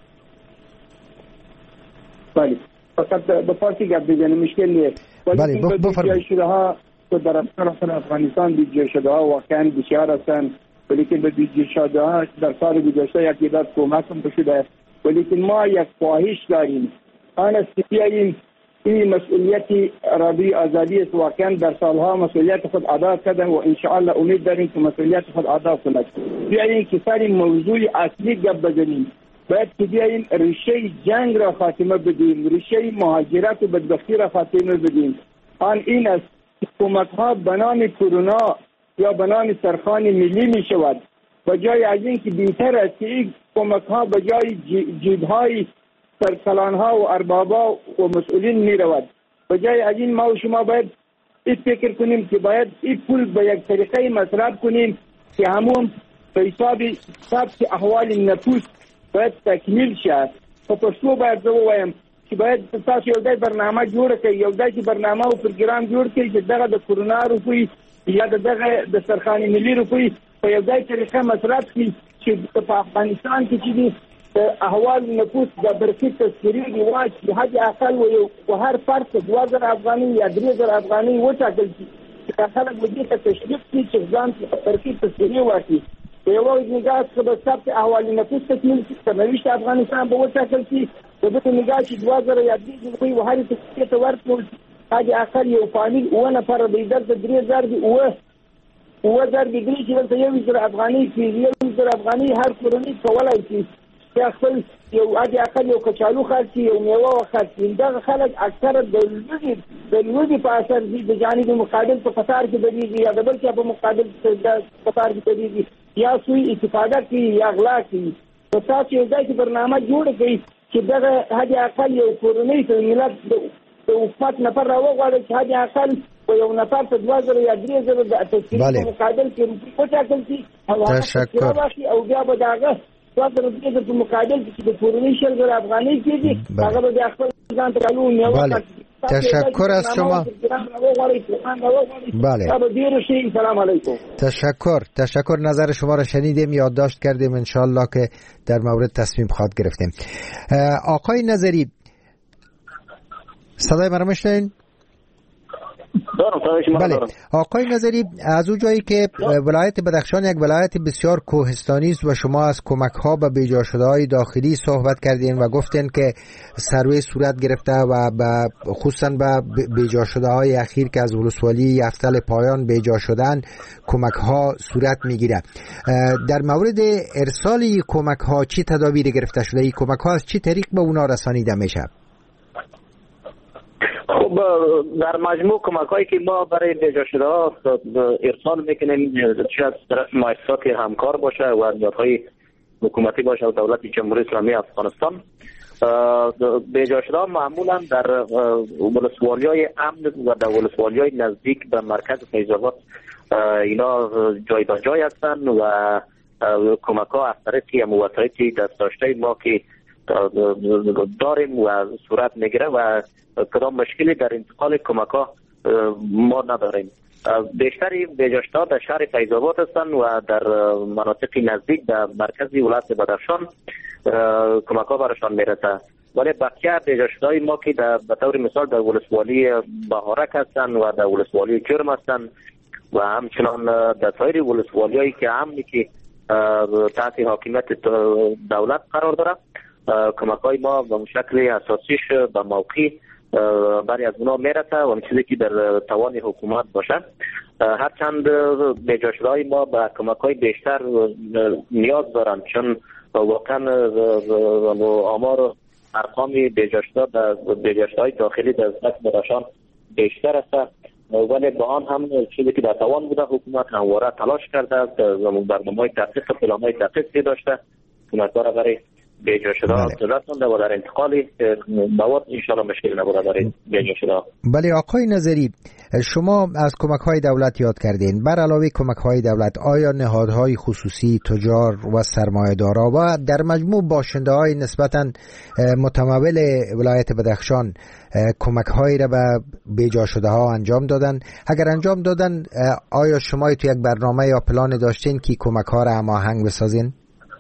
بله فقط به فارسی گپ بزنیم مشکل نیست. بله بفرمایید. شده که در افغانستان بیجا شده ها واقعا بسیار هستند ولیکن به بیجا شده ها در سال گذشته یک تعداد کمک هم شده ولیکن ما یک خواهش داریم آن است که بیاییم این مسئولیت رادیوی آزادی است. واقعا در سالها مسئولیت خود ادا کرده و ان شاء الله امید داریم که مسئولیت خود ادا کند. بیاییم که سر موضوع اصلی گپ بزنیم. باید که بیاییم ریشه جنگ را خاتمه بدیم، ریشه مهاجرت و بدبختی را خاتمه بدیم. آن این است که حکومت‌ها به نام کرونا یا به نام سرخان ملی می شود. به جای از این که بیتر است که این حکومت‌ها به جای جیب‌های سرکلان‌ها و اربابا و مسئولین می رود. به جای از این ما و شما باید این فکر کنیم که باید این پول به یک طریقه مصرف کنیم که همون به حساب ثبت احوال نفوس باید تکمیل شد. په پښتو باید زه ووایم چې باید تاسو یو ځای برنامه جوړه کړئ، یو ځای چې برنامه او پروګرام جوړ کړئ چې دغه د کرونا روپۍ یا دغه د سرخانه ملي روپۍ په یو ځای طریقه مصرف کړي چې په افغانستان کې چې دي احوال نفوس د برکې تذکرې دی واچ چې حد اقل و هر فرد دوه زره افغانۍ یا درې زره افغانۍ وټاکل شي چې خلک به دې ته تشویق کړي چې ځان برکې تذکرې واخلي. په یوه نگاه که به ثبت احوال نفوس تکمیل شي سرنوشت افغانستان به وټاکل شي، په بلې نگاه چې دوه زره یا درې زره روپۍ هرې تذکرې ته ورکړل شي حد اقل یو فامیل اووه نفره دی دلته درې زره دي اووه اووه زره دي درې چې دلته یو زره افغانۍ کېږي یو زره افغانۍ هر کورنۍ کولی شي چې خپل یو حد اقل یو کچالو خرڅ کړي یو میوه وخرڅ. دغه خلک اکثره د لوږې د لوږې په اثر دي د جانب مقابل په قطار کې بدېږي یا د بل چا په مقابل قطار کې بدېږي یا سوی استفاده کوي یا غلا کوي. په تاسو یو ځای کې برنامه جوړه کړئ چې دغه حد اقل یو کورنۍ ته ملت د حکومت نفر راوغواړي چې حد اقل په یو نفر ته دوه زره یا درې زره د تذکرې په مقابل کې روپۍ وټاکل شي او هغه تذکره واخلي او بیا به د هغه دوه زره درې زره په مقابل کې د کورنۍ شل زره افغانۍ کېږي هغه به بیا خپل ځان ته کالو میوه. تشکر از شما. بله. تشکر تشکر نظر شما را شنیدیم، یادداشت کردیم، انشالله که در مورد تصمیم خواهد گرفتیم. آقای نظری صدای مرا میشنوین؟ بله آقای نظری، از اون جایی که ولایت بدخشان یک ولایت بسیار کوهستانی است و شما از کمک ها به بیجا شده های داخلی صحبت کردین و گفتین که سروی صورت گرفته و خصوصا به بیجا شده های اخیر که از ولسوالی یفتل پایان بیجا شدن کمک ها صورت میگیره. در مورد ارسال کمک ها چی تدابیر گرفته شده؟ این کمک ها از چی طریق به اونا رسانیده میشه؟ خب در مجموع کمک هایی که ما برای بیجا شده ها ارسال میکنیم چه از طرف مؤسسات همکار باشه و نیازهای حکومتی باشه و دولت جمهوری اسلامی افغانستان. بیجا شده ها معمولا در ولسوالی های امن و در ولسوالی های نزدیک به مرکز فیض آباد اینا جای به جای هستند و کمک ها از طریق وسایل دست داشته ما که داریم و صورت میگیره و کدام مشکلی در انتقال کمک ها ما نداریم. بیشتری بیجاشتا در شهر فیض آباد هستند و در مناطق نزدیک در مرکز ولایت بدخشان کمک ها برشان میرسه، ولی بقیه بیجاشتای ما که در به طور مثال در ولسوالی بهارک هستند و در ولسوالی جرم هستند و همچنان در سایر ولسوالیایی که امنی که تحت حاکمیت دولت قرار داره کمک های ما به شکل اساسیش به موقع برای از اونا میرسه و اون چیزی که در توان حکومت باشه. هرچند بیجا شده های ما به کمک های بیشتر نیاز دارن چون واقعا آمار ارقام بیجا شده بیجا شده های داخلی در بدخشان بیشتر است، ولی با آن هم چیزی که در توان بوده حکومت همواره تلاش کرده برنامه های تحقیق پلان های تحقیق داشته کمک ها را برای بیجا شده دولت مونده و در انتقال مواد انشاءالله مشکل نبوده برای بیجا شده. بله آقای نظری، شما از کمک های دولت یاد کردین. بر علاوه کمک های دولت آیا نهادهای خصوصی، تجار و سرمایه‌دارا و در مجموع باشنده های نسبتاً متمول ولایت بدخشان کمک هایی را به بیجا شده ها انجام دادن؟ اگر انجام دادن آیا شما تو یک برنامه یا پلان داشتین که کمک ها را هماهنگ بسازین؟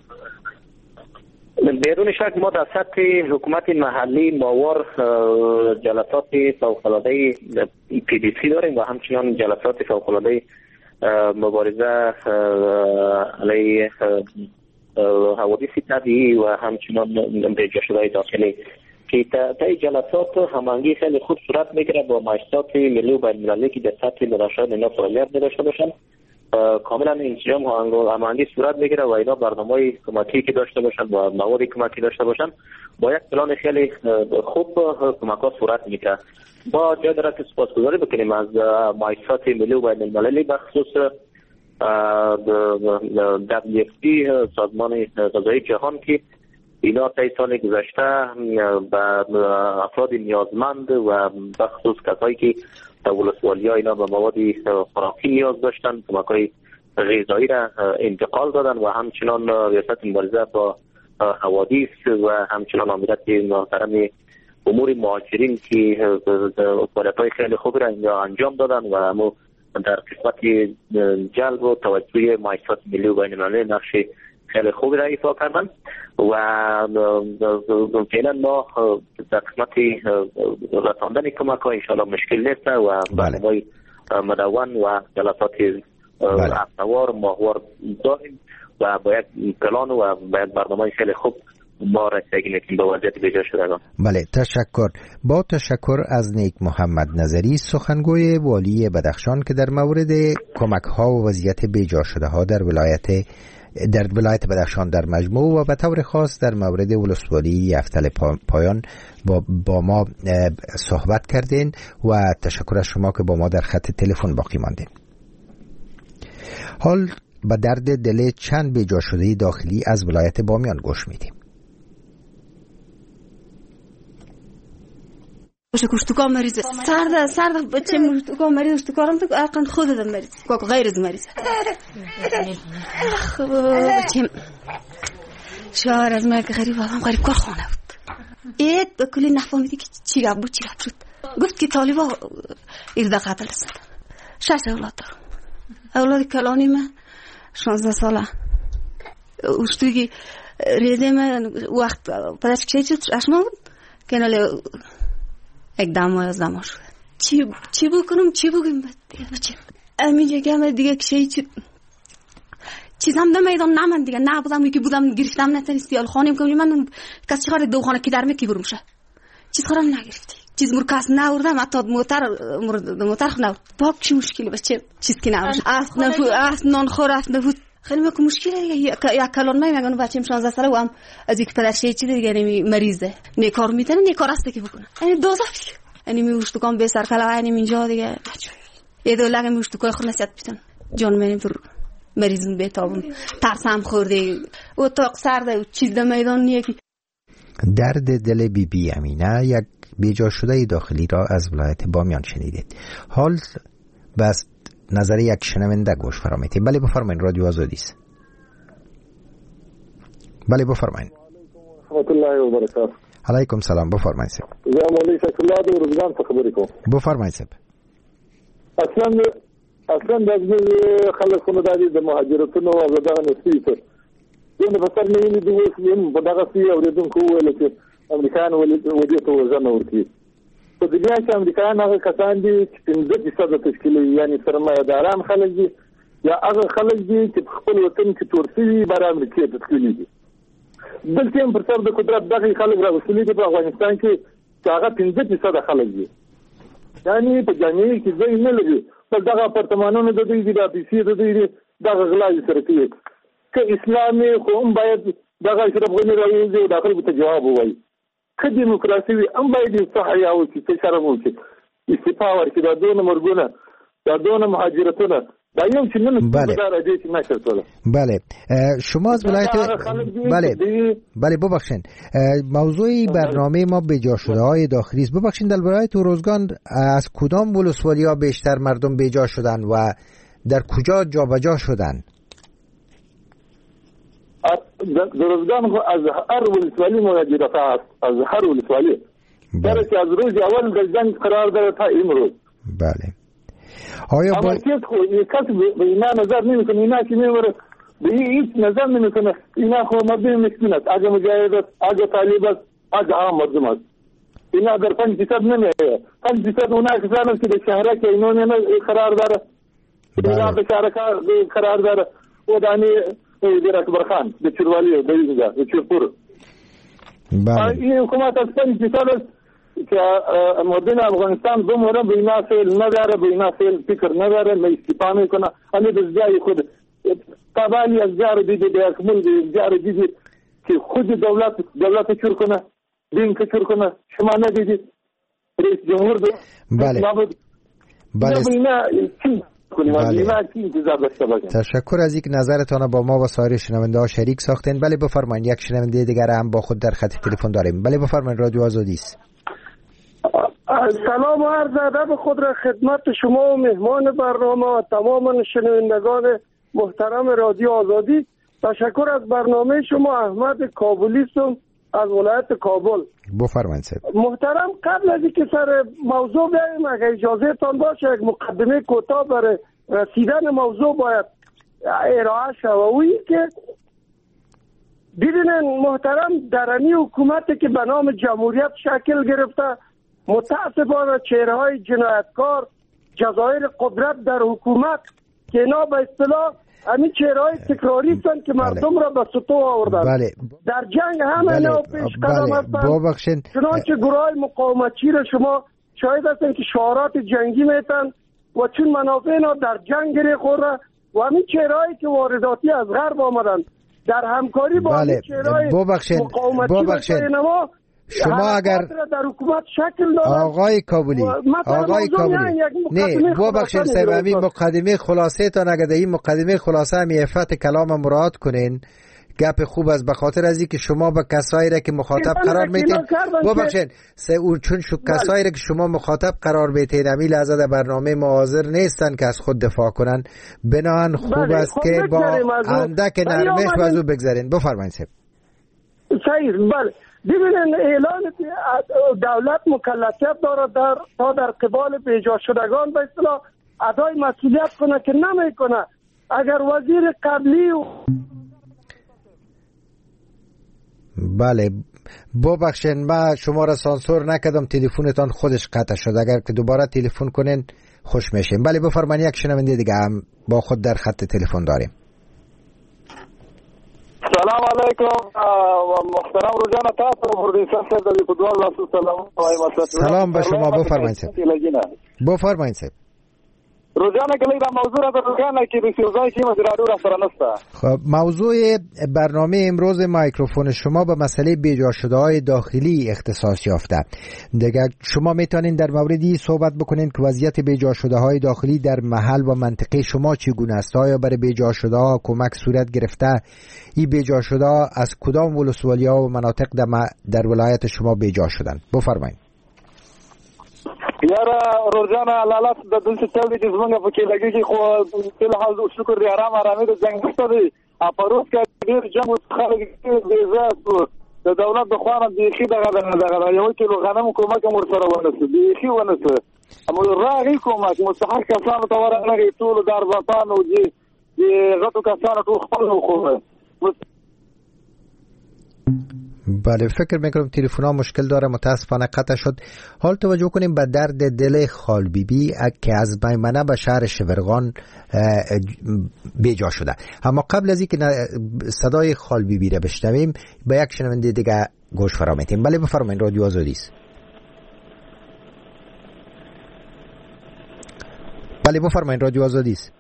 بدون شک ما در سطح حکومت محلی ماوار جلسات فوق‌العاده پی دی سی داریم و همچنان جلسات فوق‌العاده مبارزه علیه حوادث طبیعی و همچنان بیجا شده داخلی که طی جلسات هماهنگی خیلی خوب صورت میگیره با مؤسسات ملی و بین‌المللی که در سطح مدرسات اینا فعالیت داشته باشن. کاملا انسجام و هماهنگی صورت میگیره و اینا برنامه‌های کمکی که داشته باشن و مواد کمکی داشته باشن با یک پلان خیلی خوب کمک‌ها صورت میگیره. با جای داره که سپاسگزاری بکنیم از مؤسسات ملی و بین‌المللی به خصوص دبلیو اف پی سازمان غذایی جهان که اینا طی سال گذشته به افراد نیازمند و به خصوص کسایی که در ولسوالی‌ها اینا به مواد خوراکی نیاز داشتن کمک‌های غذایی را انتقال دادن و همچنان ریاست مبارزه با حوادث و همچنان آمریت محترم امور مهاجرین که فعالیت‌های خیلی خوبی را اینجا انجام دادن و همو در قسمت جلب و توجه مؤسسات ملی و بین‌المللی نقش خیلی خوبی را ایفا کردن و فعلا ما در قسمت رساندن کمک ها انشاءالله مشکل نیست و برنامه مدون و جلسات هفته‌وار ماهوار داریم و با یک پلان و با یک برنامه خیلی خوب ما رسیدگی میکنیم به وضعیت بیجا شدگان. بله تشکر. با تشکر از نیک محمد نظری سخنگوی والی بدخشان که در مورد کمک ها و وضعیت بیجا شده ها در ولایت در ولایت بدخشان در مجموع و به طور خاص در مورد ولسوالی یفتل پایان با, با ما صحبت کردین و تشکر از شما که با ما در خط تلفن باقی ماندین. حال به درد دل چند بیجا شده داخلی از ولایت بامیان گوش میدیم. اشتكى مريض سارده سارده بچه اشتكى مريض اشتكى رم تو اقن خودت مريض کوک غیر از مريض خب بچه شهر از ما غریب هم غریب کار خانه بود اید به کلی نفهمیدی که چی گپ بود چی گپ شد گفت که طالبا ایرده قتل رسد شش اولاد دارم اولاد کلانی من شانزده ساله اشتوگی ریزه من وقت پدرش کشید شد اشما بود کناله یک دم از دم شد چی چی بکنم چی بگم بچه همینجا گم دیگه کشی چی چیزام نمیدونم نه من دیگه نه بودم یکی بودم گرفتم نه استیال خانم کنم من کس چقدر دو خانه کی در می کی برم شه چیز خورم نگرفتی چیز مرکز نوردم حتی موتر موتر خنو باک چی مشکلی بچه چیز کی نورد اف نفو اف نان خور اف نفو خیلی مکو مشکله یا کلان می میگن بچه‌م شانزده ساله و هم از یک پدرش چی دیگه نمی مریضه نه کار میتونه نه کار است که بکنه یعنی دوزخ یعنی میوشت کام به سر کلا یعنی اینجا دیگه یه دوله که میوشت کار خلاصیت بیتن جان منی پر مریضم بهتابون ترسم خورده و تا سرده چیز در میدان یکی درد دل بی بی امینه یک بیجا شده داخلی را از ولایت بامیان شنیدید. حال بس نظر یک شنونده گوش فرامیتی. بله بفرمایید رادیو آزادی است. بله بفرمایید. رحمت الله و برکاته. علیکم سلام بفرمایید. زه مولوی شکرالله د روزګان څخه خبرې کوم. بفرمایید. اصلا اصلا د خلکو د مهاجرتونو او دغه نسبیته دغه بسر نه ویني د اوس په دغه سی اوریدونکو ویل چې امریکایان ودی ته وزنه ورکړي په دنیا کې امریکایان هغه کسان دي چې پنځه فیصده تشکیل یعنی سرمایه‌داران خلک دي یا هغه خلک دي چې په خپل وطن کې تور شوي بر امریکا ته تللي دي دلته هم پر سر د قدرت دغه خلک راوستلي دي په افغانستان کې چې هغه پنځه فیصده خلک دي یعنی په جامعه کې ځای نه لري په دغه اپارتمانونو د دوی د پیسې د دوی دغه غلا سره کوي که اسلامي خو هم باید دغه اشرف غني راوځي او داخل ته جواب وایي که دیموکراسي وي هم باید صحه او چې شرم وکړي استعفا ورکړي دا دونه مرګونه دا دونه مهاجرتونه دا یو چې نن څنګه راځي چې نشر کول. بله شما از ولایت بله بله ببخشید موضوع برنامه ما بیجا شده های داخلی است. ببخشید در ولایت روزگان از کدام ولسوالی ها بیشتر مردم بیجا شدن و در کجا جابجا شدن؟ در روزگان از هر ولسوالی مهاجرت است از هر ولسوالی در که از روز اول در جنگ قرار داره تا امروز. بله آیا با امریکت خو کس به اینا نظر نمیکنه اینا که میبره به هیچ نظر نمیکنه اینا خو مردم مسکین است اگه مجاهد است اگه طالب است اگه عام مردم است اینا در پنج فیصد نمیه پنج فیصد اونا کسان است که در شهرک اینو نه قرار داره اینا در شهرک قرار داره و دانی در اکبر خان در چروالی در اینجا در چرپور این حکومت اصلا مثال که مردم افغانستان دومره بینا فعل نداره، بینا فعل فکر نداره، نه استفاده میکنه. همین از جای خود تابانی از جای دیگه به اکمل از جای دیگه که خود دولت دولت چور کنه، دین که چور کنه. شما ندیدید رئیس جمهور دو بله بله بله. تشکر از اینکه نظرتان با ما و سایر شنونده ها شریک ساختین. بله بفرمایید. یک شنونده دیگر هم با خود در خط تلفن داریم. بله بفرمایید. رادیو آزادی است. سلام و عرض ادب خود را خدمت شما و مهمان برنامه و تمام شنوندگان محترم رادیو آزادی. تشکر از برنامه شما. احمد کابلی هستم از ولایت کابل. بفرمایید. محترم قبل از اینکه سر موضوع بیاییم اگه اجازه تان باشه یک مقدمه کوتاه برای رسیدن موضوع باید ارائه شود که دیدین محترم درنی حکومتی که به نام جمهوریت شکل گرفته متاسفانه چهره‌های جنایتکار جزایر قدرت در حکومت که اینا به اصطلاح همین چهره‌های تکراری هستند که مردم بله. را به سطوح آوردن. بله. در جنگ همه اینا بله. پیش قدم هستند. چنانچه گروه‌های مقاومتچی را شما شاهد هستند که شعارات جنگی میتن و چون منافع اینا در جنگ گره خورده و همین چهرهایی که وارداتی از غرب آمدن در همکاری با بله. چهره‌های مقاومتچی نما شما اگر در حکومت شکل دادن. آقای کابلی آقای کابلی نه ببخشید صاحب همین مقدمه خلاصه تان اگر در این مقدمه خلاصه هم عفت کلام مراد کنین گپ خوب است به خاطر از اینکه شما به کسایی را که مخاطب قرار میتین ببخشید چون شو کسایی را که شما مخاطب قرار میتین همین لحظه در برنامه ما حاضر نیستن که از خود دفاع کنن بناهن خوب است که با اندک نرمش وضو بگذارین. بفرمایید صاحب. صحیح. بله ببینن اعلان دولت مکلفیت داره در تا در قبال بیجا شدگان به اصطلاح ادای مسئولیت کنه که نمیکنه. اگر وزیر قبلی و... بله ببخشید ما شما را سانسور نکردم تلفنتان خودش قطع شد. اگر که دوباره تلفن کنین خوش میشیم. بله بفرمایید. یک شنونده دیگه هم با خود در خط تلفن داریم. سلام علیکم محترم روزانه تاسو پروډوسر صاحب د فوتبال واسو سلام سلام به شما. بفرمایید. بفرمایید. روزانه کلی دا موضوع را روزانه کې به سوزای کې مدرادو را سره نسته. خب موضوع برنامه امروز میکروفون شما به مسئله بیجا شده های داخلی اختصاص یافته. دیگه شما میتونین در موردی صحبت بکنین که وضعیت بیجا شده های داخلی در محل و منطقه شما چگونه است؟ آیا برای بیجا شده ها کمک صورت گرفته؟ این بیجا شده ها از کدام ولسوالی ها و مناطق در ولایت شما بیجا شدن؟ بفرمایید. یاره روزانه حالات د دلته تل دي زمونږ په کې لګيږي خو په حال شکر دی آرام آرامي د جنگ نشته دی اپروس کې ډیر جنگ خلک دې زاسو د دولت د خوانه دی خي دغه دغه یو کیلو غنم کومه کوم سره ونسو دی خي ونسو امو راغی کومه مستحق کسانو ته ورغلی ټول دار وطن او دي غټو کسانو ټول خپل خو بله فکر میکنم تلفن ها مشکل داره متاسفانه قطع شد. حال توجه کنیم به درد دل خال بی بی که از میمنه به شهر شورغان بیجا شده. اما قبل از اینکه صدای خال بی بی را بشنویم به یک شنونده دیگه گوش فرا میتیم. بله بفرمایید. رادیو آزادی است. بله بفرمایید. رادیو آزادی است.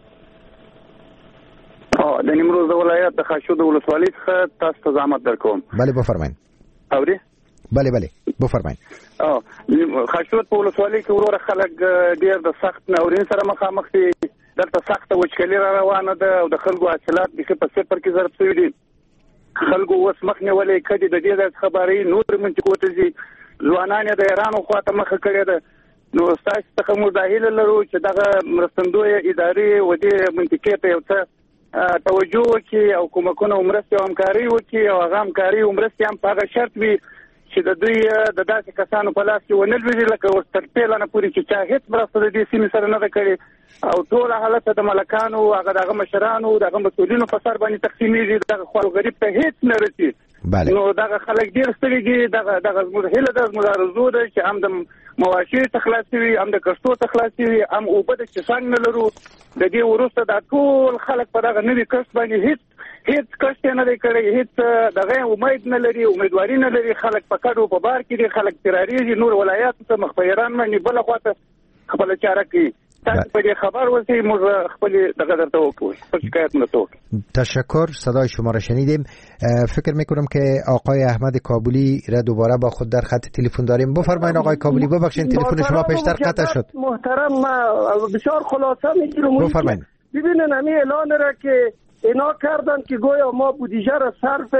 د نیمروز د ولایت د خاشود ولسوالۍ څخه تاسو ته زحمت درکوم. بله بفرمایید. اوري؟ بله بله بفرمایید. اه خاشود په ولسوالۍ کې وروره خلک ډیر د سخت ناورین سره مخامخ دي. دلته سخته وچکلي را روانه ده او د خلکو حاصلات بیخي په صفر کې ضرب شوي دي. خلکو اوس مخ نیولې کدي د دې د خبرې نور منطقو ته ځي. ځوانان یې د ایرانو خواته مخه کړې ده. نو ستاسو څخه موږ دا هیله لرو چې دغه مرستندویه ادارې و دې منطقې ته یو څه توجه وکړي او کومکونه او مرستې او همکاري وکړي او هغه همکاري او مرستې هم په هغه شرط وي چې د دوی د داسې کسانو په لاس کې ونه لوېږي لکه اوس تر پیله نه پورې چې چا هېڅ مرسته د دې سیمې سره نه ده کړې او ټوله حالت د ملکانو هغه دغه مشرانو دغه مسؤلینو په سر باندې تقسیمېږي دغه خپل غریب ته هېڅ نه رسي. نو دغه خلک ډېر ستړي دي. دغه دغه زموږ هیله ده زموږ آرزو ده چې هم د مواشي څخه خلاص وي هم د کښتو څخه خلاص وي هم اوبه د څښاک نه لرو. د دې وروسته دا ټول خلک په دغه نوي کښت باندې هېڅ هیڅ کشت نه دی کړی، هیڅ دغه امید نه لري، امیدواري نه لري. خلک په کډو په بار کې دي، خلک تراریږي نور ولایاتو ته مخ په ایران باندې بل خواته خپل چاره کوي. تاسو په دې خبر وسی موږ خپل دغه درته وکړو، خپل شکایت نه وکړو. تشکر، صدای شما را شنیدیم. فکر میکنم که آقای احمد کابلی را دوباره با خود در خط تلفن داریم. بفرمایید آقای کابلی، ببخشید تلفن شما پیشتر قطع شد. محترم، بسیار خلاصه میگیرم. بفرمایید. ببینن همین اعلان را که اینا کردن که گویا ما بودجه را صرف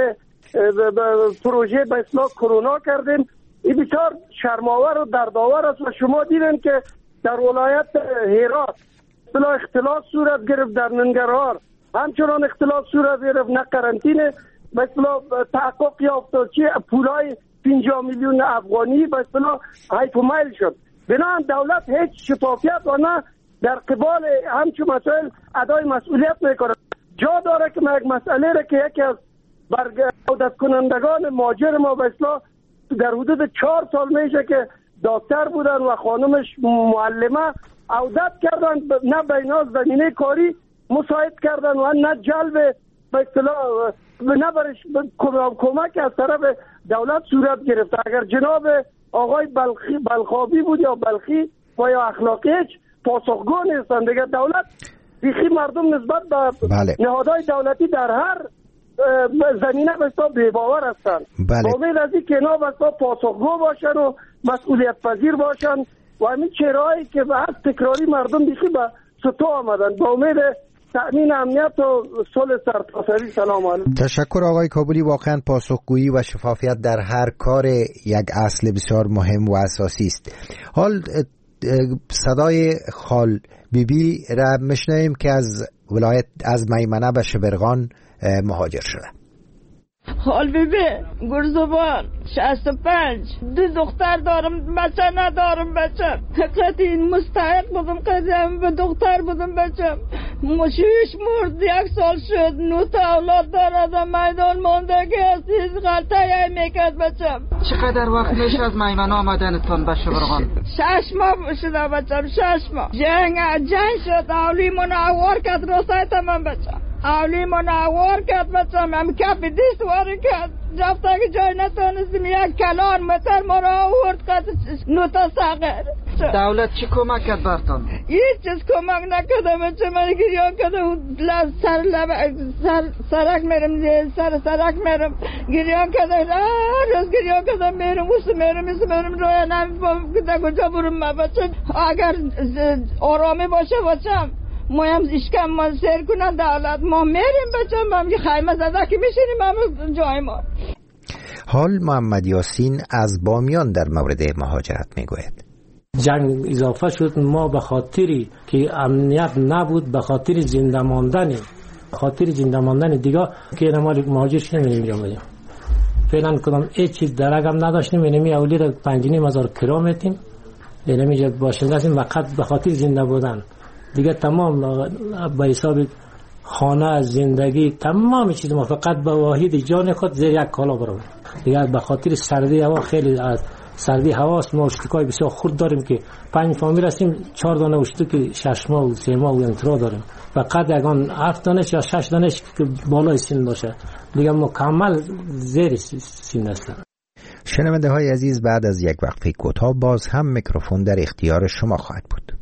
پروژه به اصلاح کرونا کردیم، این بسیار شرم‌آور و دردآور است. و شما دیدن که در ولایت هرات اصلاح اختلاف صورت گرفت، در ننگرهار همچنان اختلاف صورت گرفت، نه قرنطینه به اصلاح تحقق یافت، چه پولای پنجاه میلیون افغانی به اصلاح حیف و میل شد. بنابراین دولت هیچ شفافیت و نه در قبال همچون مسائل ادای مسئولیت میکنه. جا داره که ما یک مسئله را که یکی از برگردت کنندگان ماجر ما به اصلاح در حدود چهار سال میشه که دکتر بودن و خانمش معلمه عودت کردن، نه بیناز زمینه کاری مساعد کردن و نه جلب به اصطلاح نه برش کمک از طرف دولت صورت گرفت. اگر جناب آقای بلخی بلخابی بود یا بلخی و یا اخلاقی هیچ پاسخگو نیستن دیگه. دولت بیخی مردم نسبت به بله. نهادهای دولتی در هر زمینه بستا بی‌باور هستن. بله. با امید از این که اینا بستا پاسخگو باشن و مسئولیت پذیر باشن و همین چهرهایی که به هر تکراری مردم بیخی به سطح آمدن. با امید تأمین امنیت و صلح سرتاسری. سلام علیکم. تشکر آقای کابلی. واقعا پاسخگویی و شفافیت در هر کار یک اصل بسیار مهم و اساسی است. حال صدای خال بیبی را میشنویم که از ولایت از میمنه به شبرغان مهاجر شده. خال بیبی گرزوان شصت و پنج، دو دختر دارم، بچه ندارم. بچه حقیقت این مستحق بودم، قدیم به دختر بودم. بچه مشیش مرد، یک سال شد، نو تا اولاد دارد، میدان مانده که هستید غلطه یه میکرد. بچه چقدر وقت میشه از میمنه آمدنتون به شبرغان؟ شش ماه شده بچه، شش ماه. جنگ جنگ شد، اولی منعوار کرد روسای تمام. بچه اولی منعوار کرد، بچه هم کپ دیست واری کرد، جفته که جای نتونستیم یک کلان متر ما را آورد کرد نوتا ساقر. دولت چی کمک کرد برتون؟ هیچ چیز کمک نکرده. بچه من گریان کرده، سر لب سر سرک میرم، سر سرک میرم گریان کرده، روز گریان کرده میرم اوست میرم ایست میرم روی نمیفهم که کجا برم. ما بچه اگر آرامی باشه بچم ما هم اشکم ما سیر کنن دولت، ما میریم بچه ما هم خیمه زده که میشینیم همه جای ما. حال محمد یاسین از بامیان در مورد مهاجرت میگوید. جنگ اضافه شد، ما به خاطری که امنیت نبود، به خاطر زنده ماندن خاطر زنده ماندن دیگه که ما مهاجر شدیم اینجا بودیم. فعلا کدام هیچ چیز درگم نداشتیم، اینمی اولی را پنج و نیم هزار کرا میتیم، اینمی باشنده هستیم فقط به خاطر زنده بودن. دیگه تمام به حساب خانه، زندگی، تمام چیز ما فقط به واحد جان خود زیر یک کالا برام. دیگه به خاطر سردی هوا، خیلی از سردی هواست، ما اشتکای بسیار خورد داریم که پنج فامیل هستیم، چهار دانه اشتک شش ماه و سه ماه و انترا داریم. فقط یگان هفت دانش یا شش دانش که بالای سن باشه، دیگه مکمل زیر سن هستن. شنونده های عزیز، بعد از یک وقفه کوتاه باز هم میکروفون در اختیار شما خواهد بود.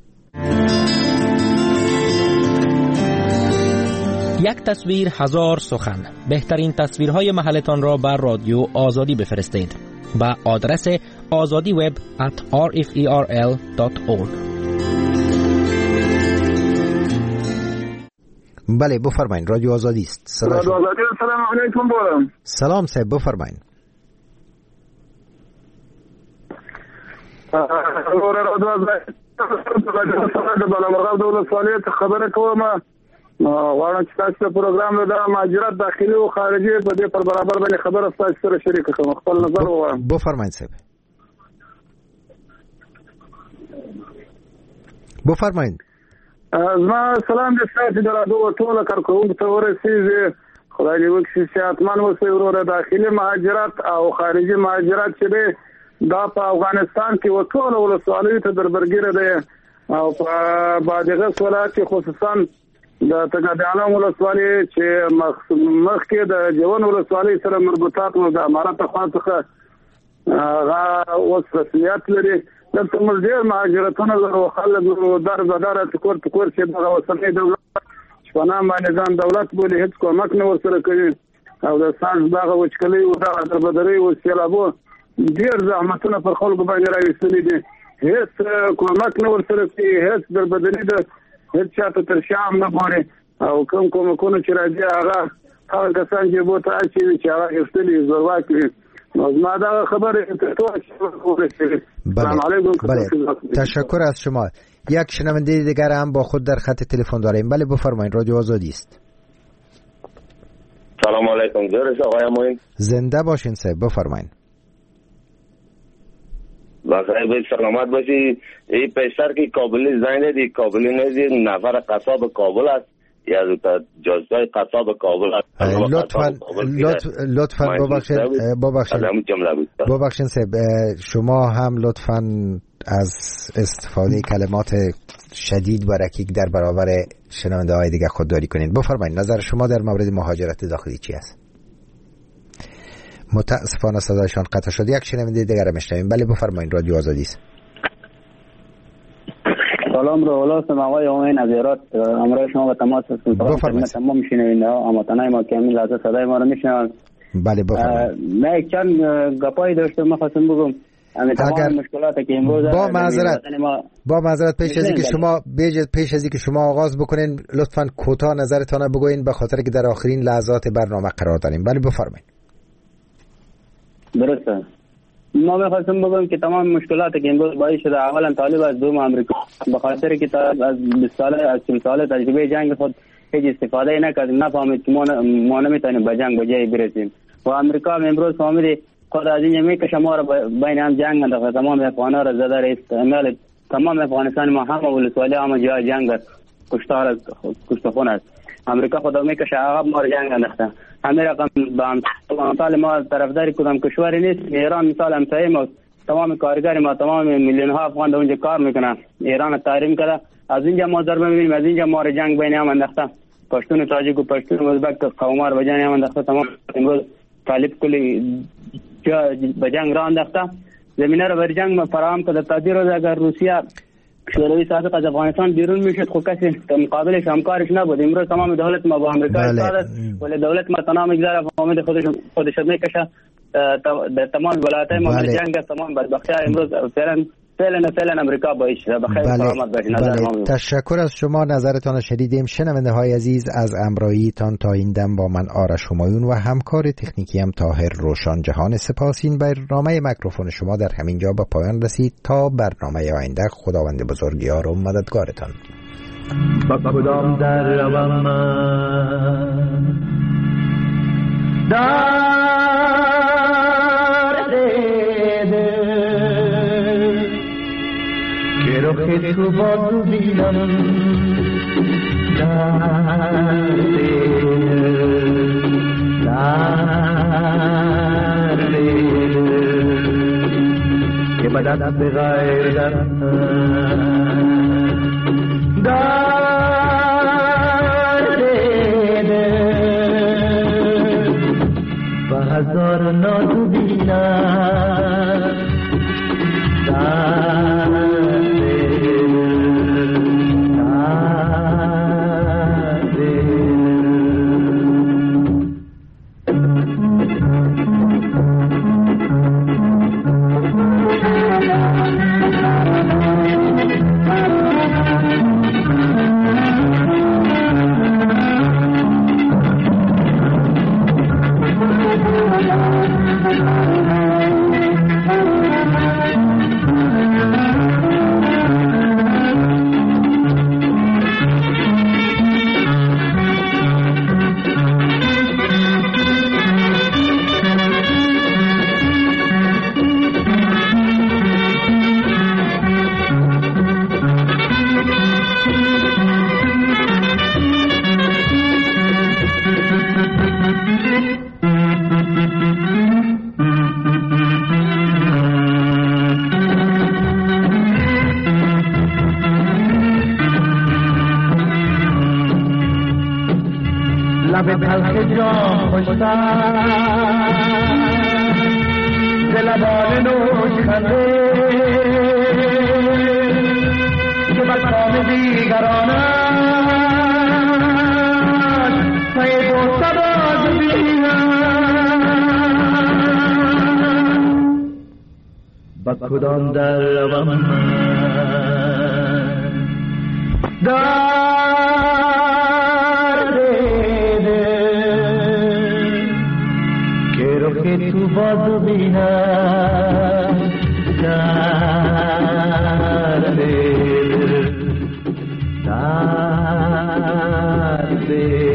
یک تصویر هزار سخن. بهترین تصویرهای محلتان را بر رادیو آزادی بفرستید با آدرس آزادی وب ات آر اف ای آر ال دات اورگ. بله بفرمایین، رادیو آزادی است. رادیو آزادی. سلام علیکم. بولم. سلام صاحب، بفرمایین. رادیو آزادی د بلمرغاب دولت فعالیت خبره کوم. غواړم چې تاسو په پروګرام له د مهاجرت داخلي او خارجي په دې پر برابر باندې خبره تاسو سره شریک کړم. خپل نظر ووایم. بفرمایئ صاحب. بفرمایئ. زما سلام دې تاسو د رادیو ټول کارکونکو ته ورسیږي. خدای دې وکړي چې اتمن وسه وروره داخلي مهاجرت او خارجي مهاجرت چې دا په افغانستان کې وټول ولسوالیو ته دربرګیره ده او په بادغیس ولایت کې خصوصا د تګدانو ولسوالۍ چې مخکې د جوان ولسوالۍ سره مربوطات نو د امارات خاصه هغه اوس رسمیت لري دلته موږ ډېر مهاجرتونه لرو خلک در بدر ټکور ټکور چې دغه وسلې دولت شپنه باندې ځان دولت بولي هیڅ کومک نه ورسره کوي او د سانس دغه وچکلي او دغه در بدري او سیلابو ډېر زحمتونه پر خلکو باندې راوستلي دي هیڅ کومک نه ورسره کوي هیڅ در بدري د هیڅ چاته تر شام نه پورې او کوم کومکونه چې راځي هغه هغه کسان چې بوته اچوي چې هغه افتلي زورواک وي نو زما دا خبره سلام علیکم. بله تشکر از شما. یک شنونده دیگر هم با خود در خط تلفن داریم. بله بفرمایید، رادیو آزادی است. سلام علیکم. جورش آقای معین زنده باشین صاحب، بفرمایید. بخیر باید سلامت باشی. این پیشتر که کابلی زنده دی کابلی نیزی نفر قصاب کابل است یا جزای قصاب کابل است. لطفاً لطفاً ببخشید ببخشید ببخشید صاحب شما هم لطفاً از استفاده کلمات شدید و رکیک در برابر شنونده های دیگه خودداری کنید. بفرمایید نظر شما در مورد مهاجرت داخلی چی است؟ متاسفانه صدایشان قطع شد. یک شنونده دیگر میشنویم. بله بفرمایید، رادیو آزادی است. سلام رو ولاسم آقای امین از ایراد امروز شما با تماس هستم. بفرمایید. تمام میشنوید اما تنهای ما کامل از صدای ما رو میشنوند. بله بفرمایید. من یک چند گپایی داشتم مخواستم بگم. اگر مشکلاتی که امروز با معذرت با معذرت پیش از اینکه شما پیش از اینکه شما آغاز بکنین لطفاً کوتاه نظرتان رو بگوین به خاطر که در آخرین لحظات برنامه قرار داریم. بله بفرمایید. درسته. ما می‌خواستم بگم که تمام مشکلاتی که امروز باعث شده اولا طالب از دوم آمریکا به خاطر که طالب از بیست ساله از چهل ساله تجربه جنگ خود هیچ استفاده نکرد، نفهمید که ما نمیتونیم به جنگ به جایی برسیم و آمریکا امروز فهمید خود از اینجا میکشه ما را بین هم جنگ انداخته، تمام افغانا را زده را استعمال تمام افغانستان ما همه ولسوالی همه جای جنگ است، کشتار است، کشتخون است. امریکا خدا میکشه عقب ما را جنگ انداخته. همین رقم به امثال ما طرفدار کدام کشوری نیست. ایران مثال همسایه ما تمام کارگر ما تمام میلیون ها افغان در اونجا کار میکنن، ایران تحریم کرده. از اینجا ما ضربه میبینیم، از اینجا ما را جنگ بین هم انداخته، پشتون تاجیک و پشتون ازبک قومار به جنگ هم انداخته. تمام امروز طالب کلی به جنگ را انداخته، زمینه را بر جنگ فراهم کرده. تقدیر روز اگر روسیه شوروی سابق از افغانستان بیرون میشد خب کسی مقابلش همکارش نبود. امروز تمام دولت ما با امریکا اتحاد است ولی دولت ما تنها میگذاره فهمید خودش خودش میکشه در تمام ولایت‌های ما جنگ است. تمام بدبختی‌ها امروز فعلا فعلا فعلا امریکا باعث شده. بخیر سلامت باشید. بله. تشکر از شما، نظرتان را شنیدیم. شنونده های عزیز از همراهیتان تا این دم با من آرش همایون و همکار تکنیکی هم طاهر روشان جهان سپاس. این برنامه میکروفون شما در همین جا به پایان رسید. تا برنامه آینده خداوند بزرگیار و مددگارتان. با کدام در روم من در دیده که رخ تو بازو بینم در دیده در دیده که بدت به غیر در در دیده و هزار ناتو بینم در لب تلخ جام خوشتر دلبان نوش کنده که بکام دیگرانش پای دوست باز بینم با کدام در روم من در دیده که رو که تو باز بینم در دیده در دیده